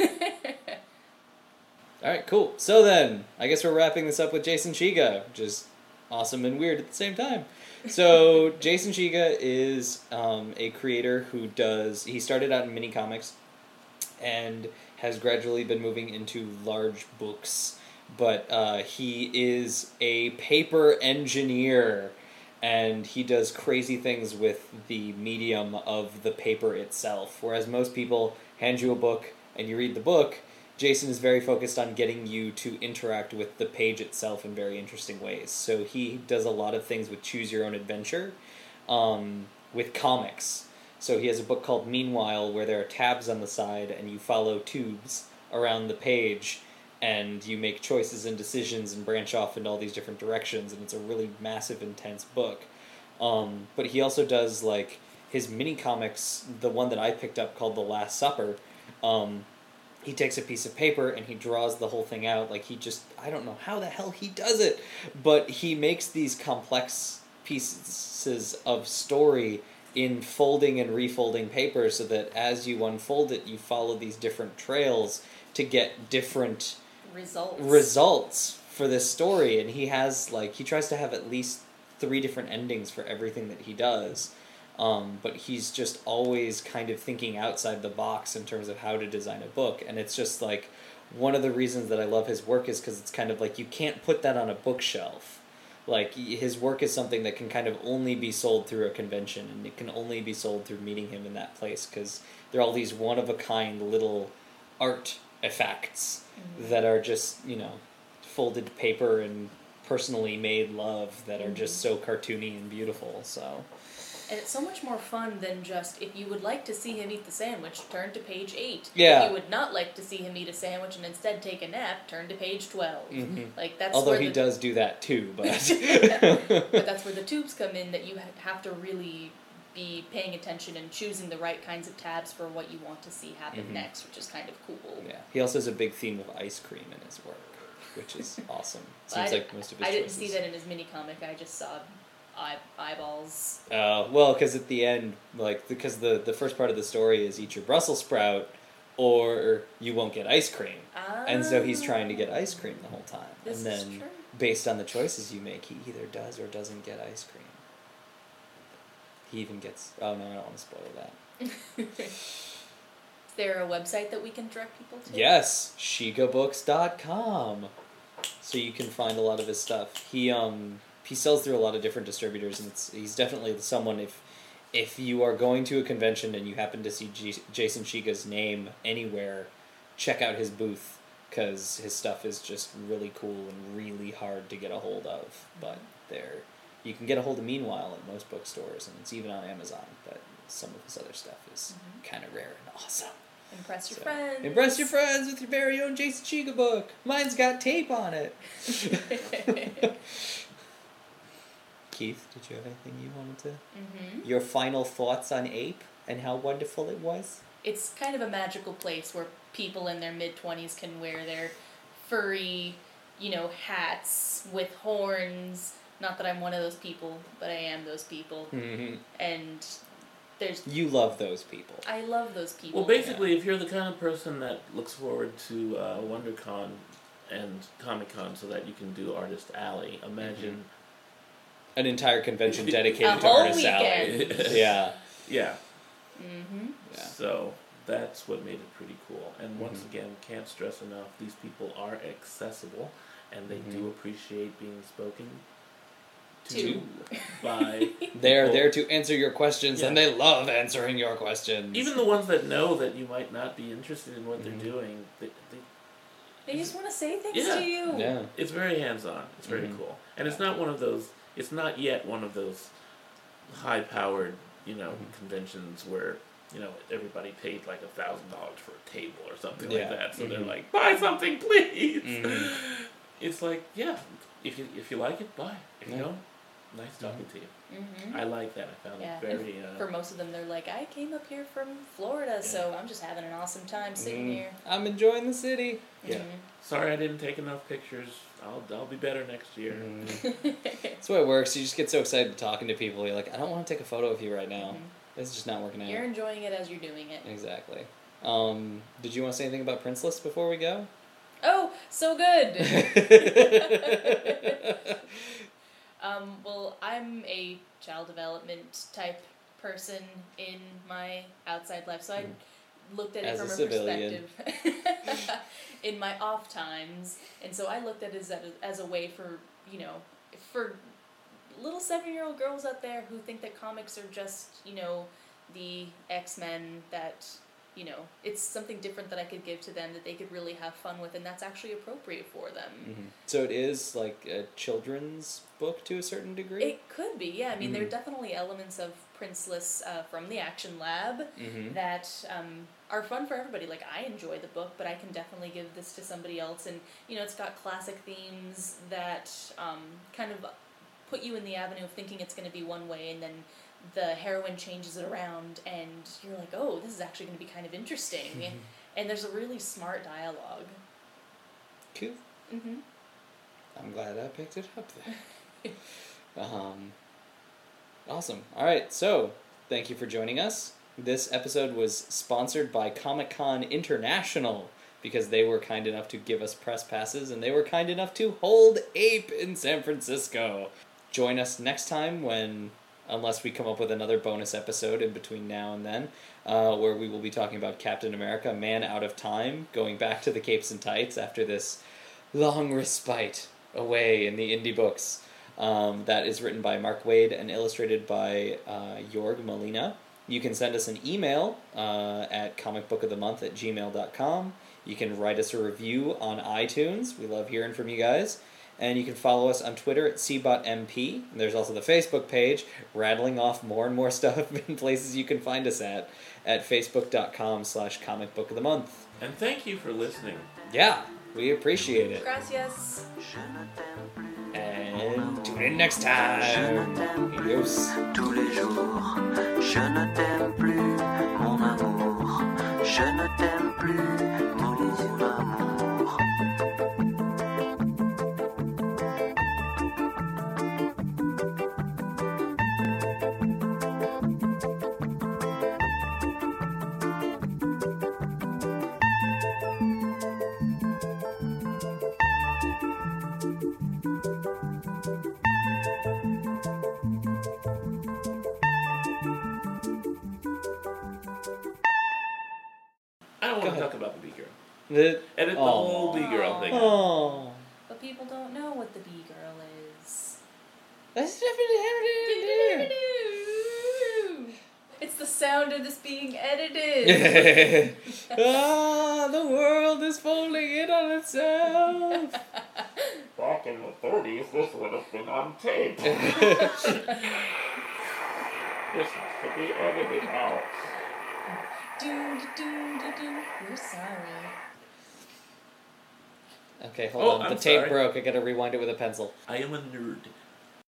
Alright, cool. So then, I guess we're wrapping this up with Jason Shiga, which is awesome and weird at the same time. So, Jason Shiga is a creator who he started out in mini comics and has gradually been moving into large books, but he is a paper engineer, and he does crazy things with the medium of the paper itself. Whereas most people hand you a book and you read the book, Jason is very focused on getting you to interact with the page itself in very interesting ways. So he does a lot of things with Choose Your Own Adventure, with comics. So he has a book called Meanwhile, where there are tabs on the side and you follow tubes around the page and you make choices and decisions and branch off in all these different directions, and it's a really massive, intense book. But he also does like his mini comics, the one that I picked up called The Last Supper. He takes a piece of paper and he draws the whole thing out. Like I don't know how the hell he does it, but he makes these complex pieces of story in folding and refolding paper so that as you unfold it, you follow these different trails to get different results for this story. And he tries to have at least 3 different endings for everything that he does. But he's just always kind of thinking outside the box in terms of how to design a book. And it's just like, one of the reasons that I love his work is because it's kind of like, you can't put that on a bookshelf. Like, his work is something that can kind of only be sold through a convention, and it can only be sold through meeting him in that place, because there are all these one-of-a-kind little art effects that are just, folded paper and personally made love that are just so cartoony and beautiful, so...
And it's so much more fun than just, if you would like to see him eat the sandwich, turn to page 8.
Yeah.
If you would not like to see him eat a sandwich and instead take a nap, turn to page 12. Like, that's
Although
where
he does do that too, but...
But that's where the tubes come in, that you have to really be paying attention and choosing the right kinds of tabs for what you want to see happen next, which is kind of cool.
Yeah. He also has a big theme of ice cream in his work, which is awesome. Seems like most of his
I didn't
choices.
see that in his mini comic. I just saw eyeballs.
Well, because at the end, because the first part of the story is eat your Brussels sprout, or you won't get ice cream. And so he's trying to get ice cream the whole time.
This
and
is
then,
true.
based on the choices you make, he either does or doesn't get ice cream. He even gets... Oh, no, I don't want to spoil that.
Is there a website that we can direct people to?
Yes, shigabooks.com. So you can find a lot of his stuff. He sells through a lot of different distributors, and he's definitely someone, if you are going to a convention and you happen to see Jason Shiga's name anywhere, check out his booth, because his stuff is just really cool and really hard to get a hold of. But you can get a hold of Meanwhile at most bookstores, and it's even on Amazon, but some of his other stuff is kind of rare and awesome.
Impress your friends.
Impress your friends with your very own Jason Shiga book. Mine's got tape on it. Keith, did you have anything you wanted to?
Mm-hmm.
Your final thoughts on Ape and how wonderful it was?
It's kind of a magical place where people in their mid-20s can wear their furry, hats with horns. Not that I'm one of those people, but I am those people.
Mm-hmm.
And
you love those people.
I love those people.
Well, basically, if you're the kind of person that looks forward to WonderCon and Comic-Con so that you can do Artist Alley, imagine...
An entire convention dedicated to
whole
Artist Alley. Yeah.
Yeah.
Mm-hmm.
Yeah.
So that's what made it pretty cool. And once again, can't stress enough, these people are accessible, and they do appreciate being spoken to by...
They're there to answer your questions, and they love answering your questions.
Even the ones that know that you might not be interested in what they're doing,
They just want to say things to you.
Yeah.
it's very hands-on. It's very cool. And it's not one of those... It's not yet one of those high-powered, conventions where, everybody paid like $1,000 for a table or something like that. So they're like, buy something, please. It's like, if you like it, buy. If you don't, nice talking to you.
Mm-hmm.
I like that. I found it very...
For most of them, they're like, I came up here from Florida, so I'm just having an awesome time sitting here.
I'm enjoying the city.
Yeah. Sorry I didn't take enough pictures. I'll be better next year.
That's the way it works. You just get so excited talking to people. You're like, I don't want to take a photo of you right now. This is just not working out.
You're enjoying it as you're doing it.
Exactly. Did you want to say anything about Princeless before we go?
Oh, so good! Well, I'm a child development type person in my outside life, so I looked at it from a perspective in my off times, and so I looked at it as a way for, for little 7-year-old girls out there who think that comics are just, the X-Men, that, it's something different that I could give to them that they could really have fun with, and that's actually appropriate for them.
So it is like a children's book to a certain degree?
It could be, yeah. I mean, there are definitely elements of Princeless from the Action Lab that are fun for everybody. Like, I enjoy the book, but I can definitely give this to somebody else. And, it's got classic themes that kind of put you in the avenue of thinking it's going to be one way, and then the heroine changes it around, and you're like, oh, this is actually going to be kind of interesting. And there's a really smart dialogue.
Cool. I'm glad I picked it up there. Awesome. All right, so thank you for joining us. This episode was sponsored by Comic-Con International, because they were kind enough to give us press passes, and they were kind enough to hold Ape in San Francisco. Join us next time when, unless we come up with another bonus episode in between now and then, where we will be talking about Captain America, Man Out of Time, going back to the Capes and Tights after this long respite away in the indie books. That is written by Mark Waid and illustrated by Jorg Molina. You can send us an email at comicbookofthemonth@gmail.com. You can write us a review on iTunes. We love hearing from you guys. And you can follow us on Twitter at CBOTMP. And there's also the Facebook page, rattling off more and more stuff in places you can find us at facebook.com/comicbookofthemonth.
And thank you for listening.
Yeah, we appreciate it.
Gracias.
And tune in next time. Adios.
Tous les jours, je ne t'aime plus, mon amour. Je ne t'aime plus, mon amour.
want to
ahead.
talk about the B-girl.
The,
Edit the whole B-girl thing.
oh.
But people don't know what the bee girl is.
That's definitely
It's the sound of this being edited.
ah, the world is folding in on itself.
Back in the 30s, this would have been on tape. This has to be edited out.
We're sorry.
Okay, hold
Oh,
on. The
I'm
tape
sorry.
broke. I gotta rewind it with a pencil.
I am a nerd.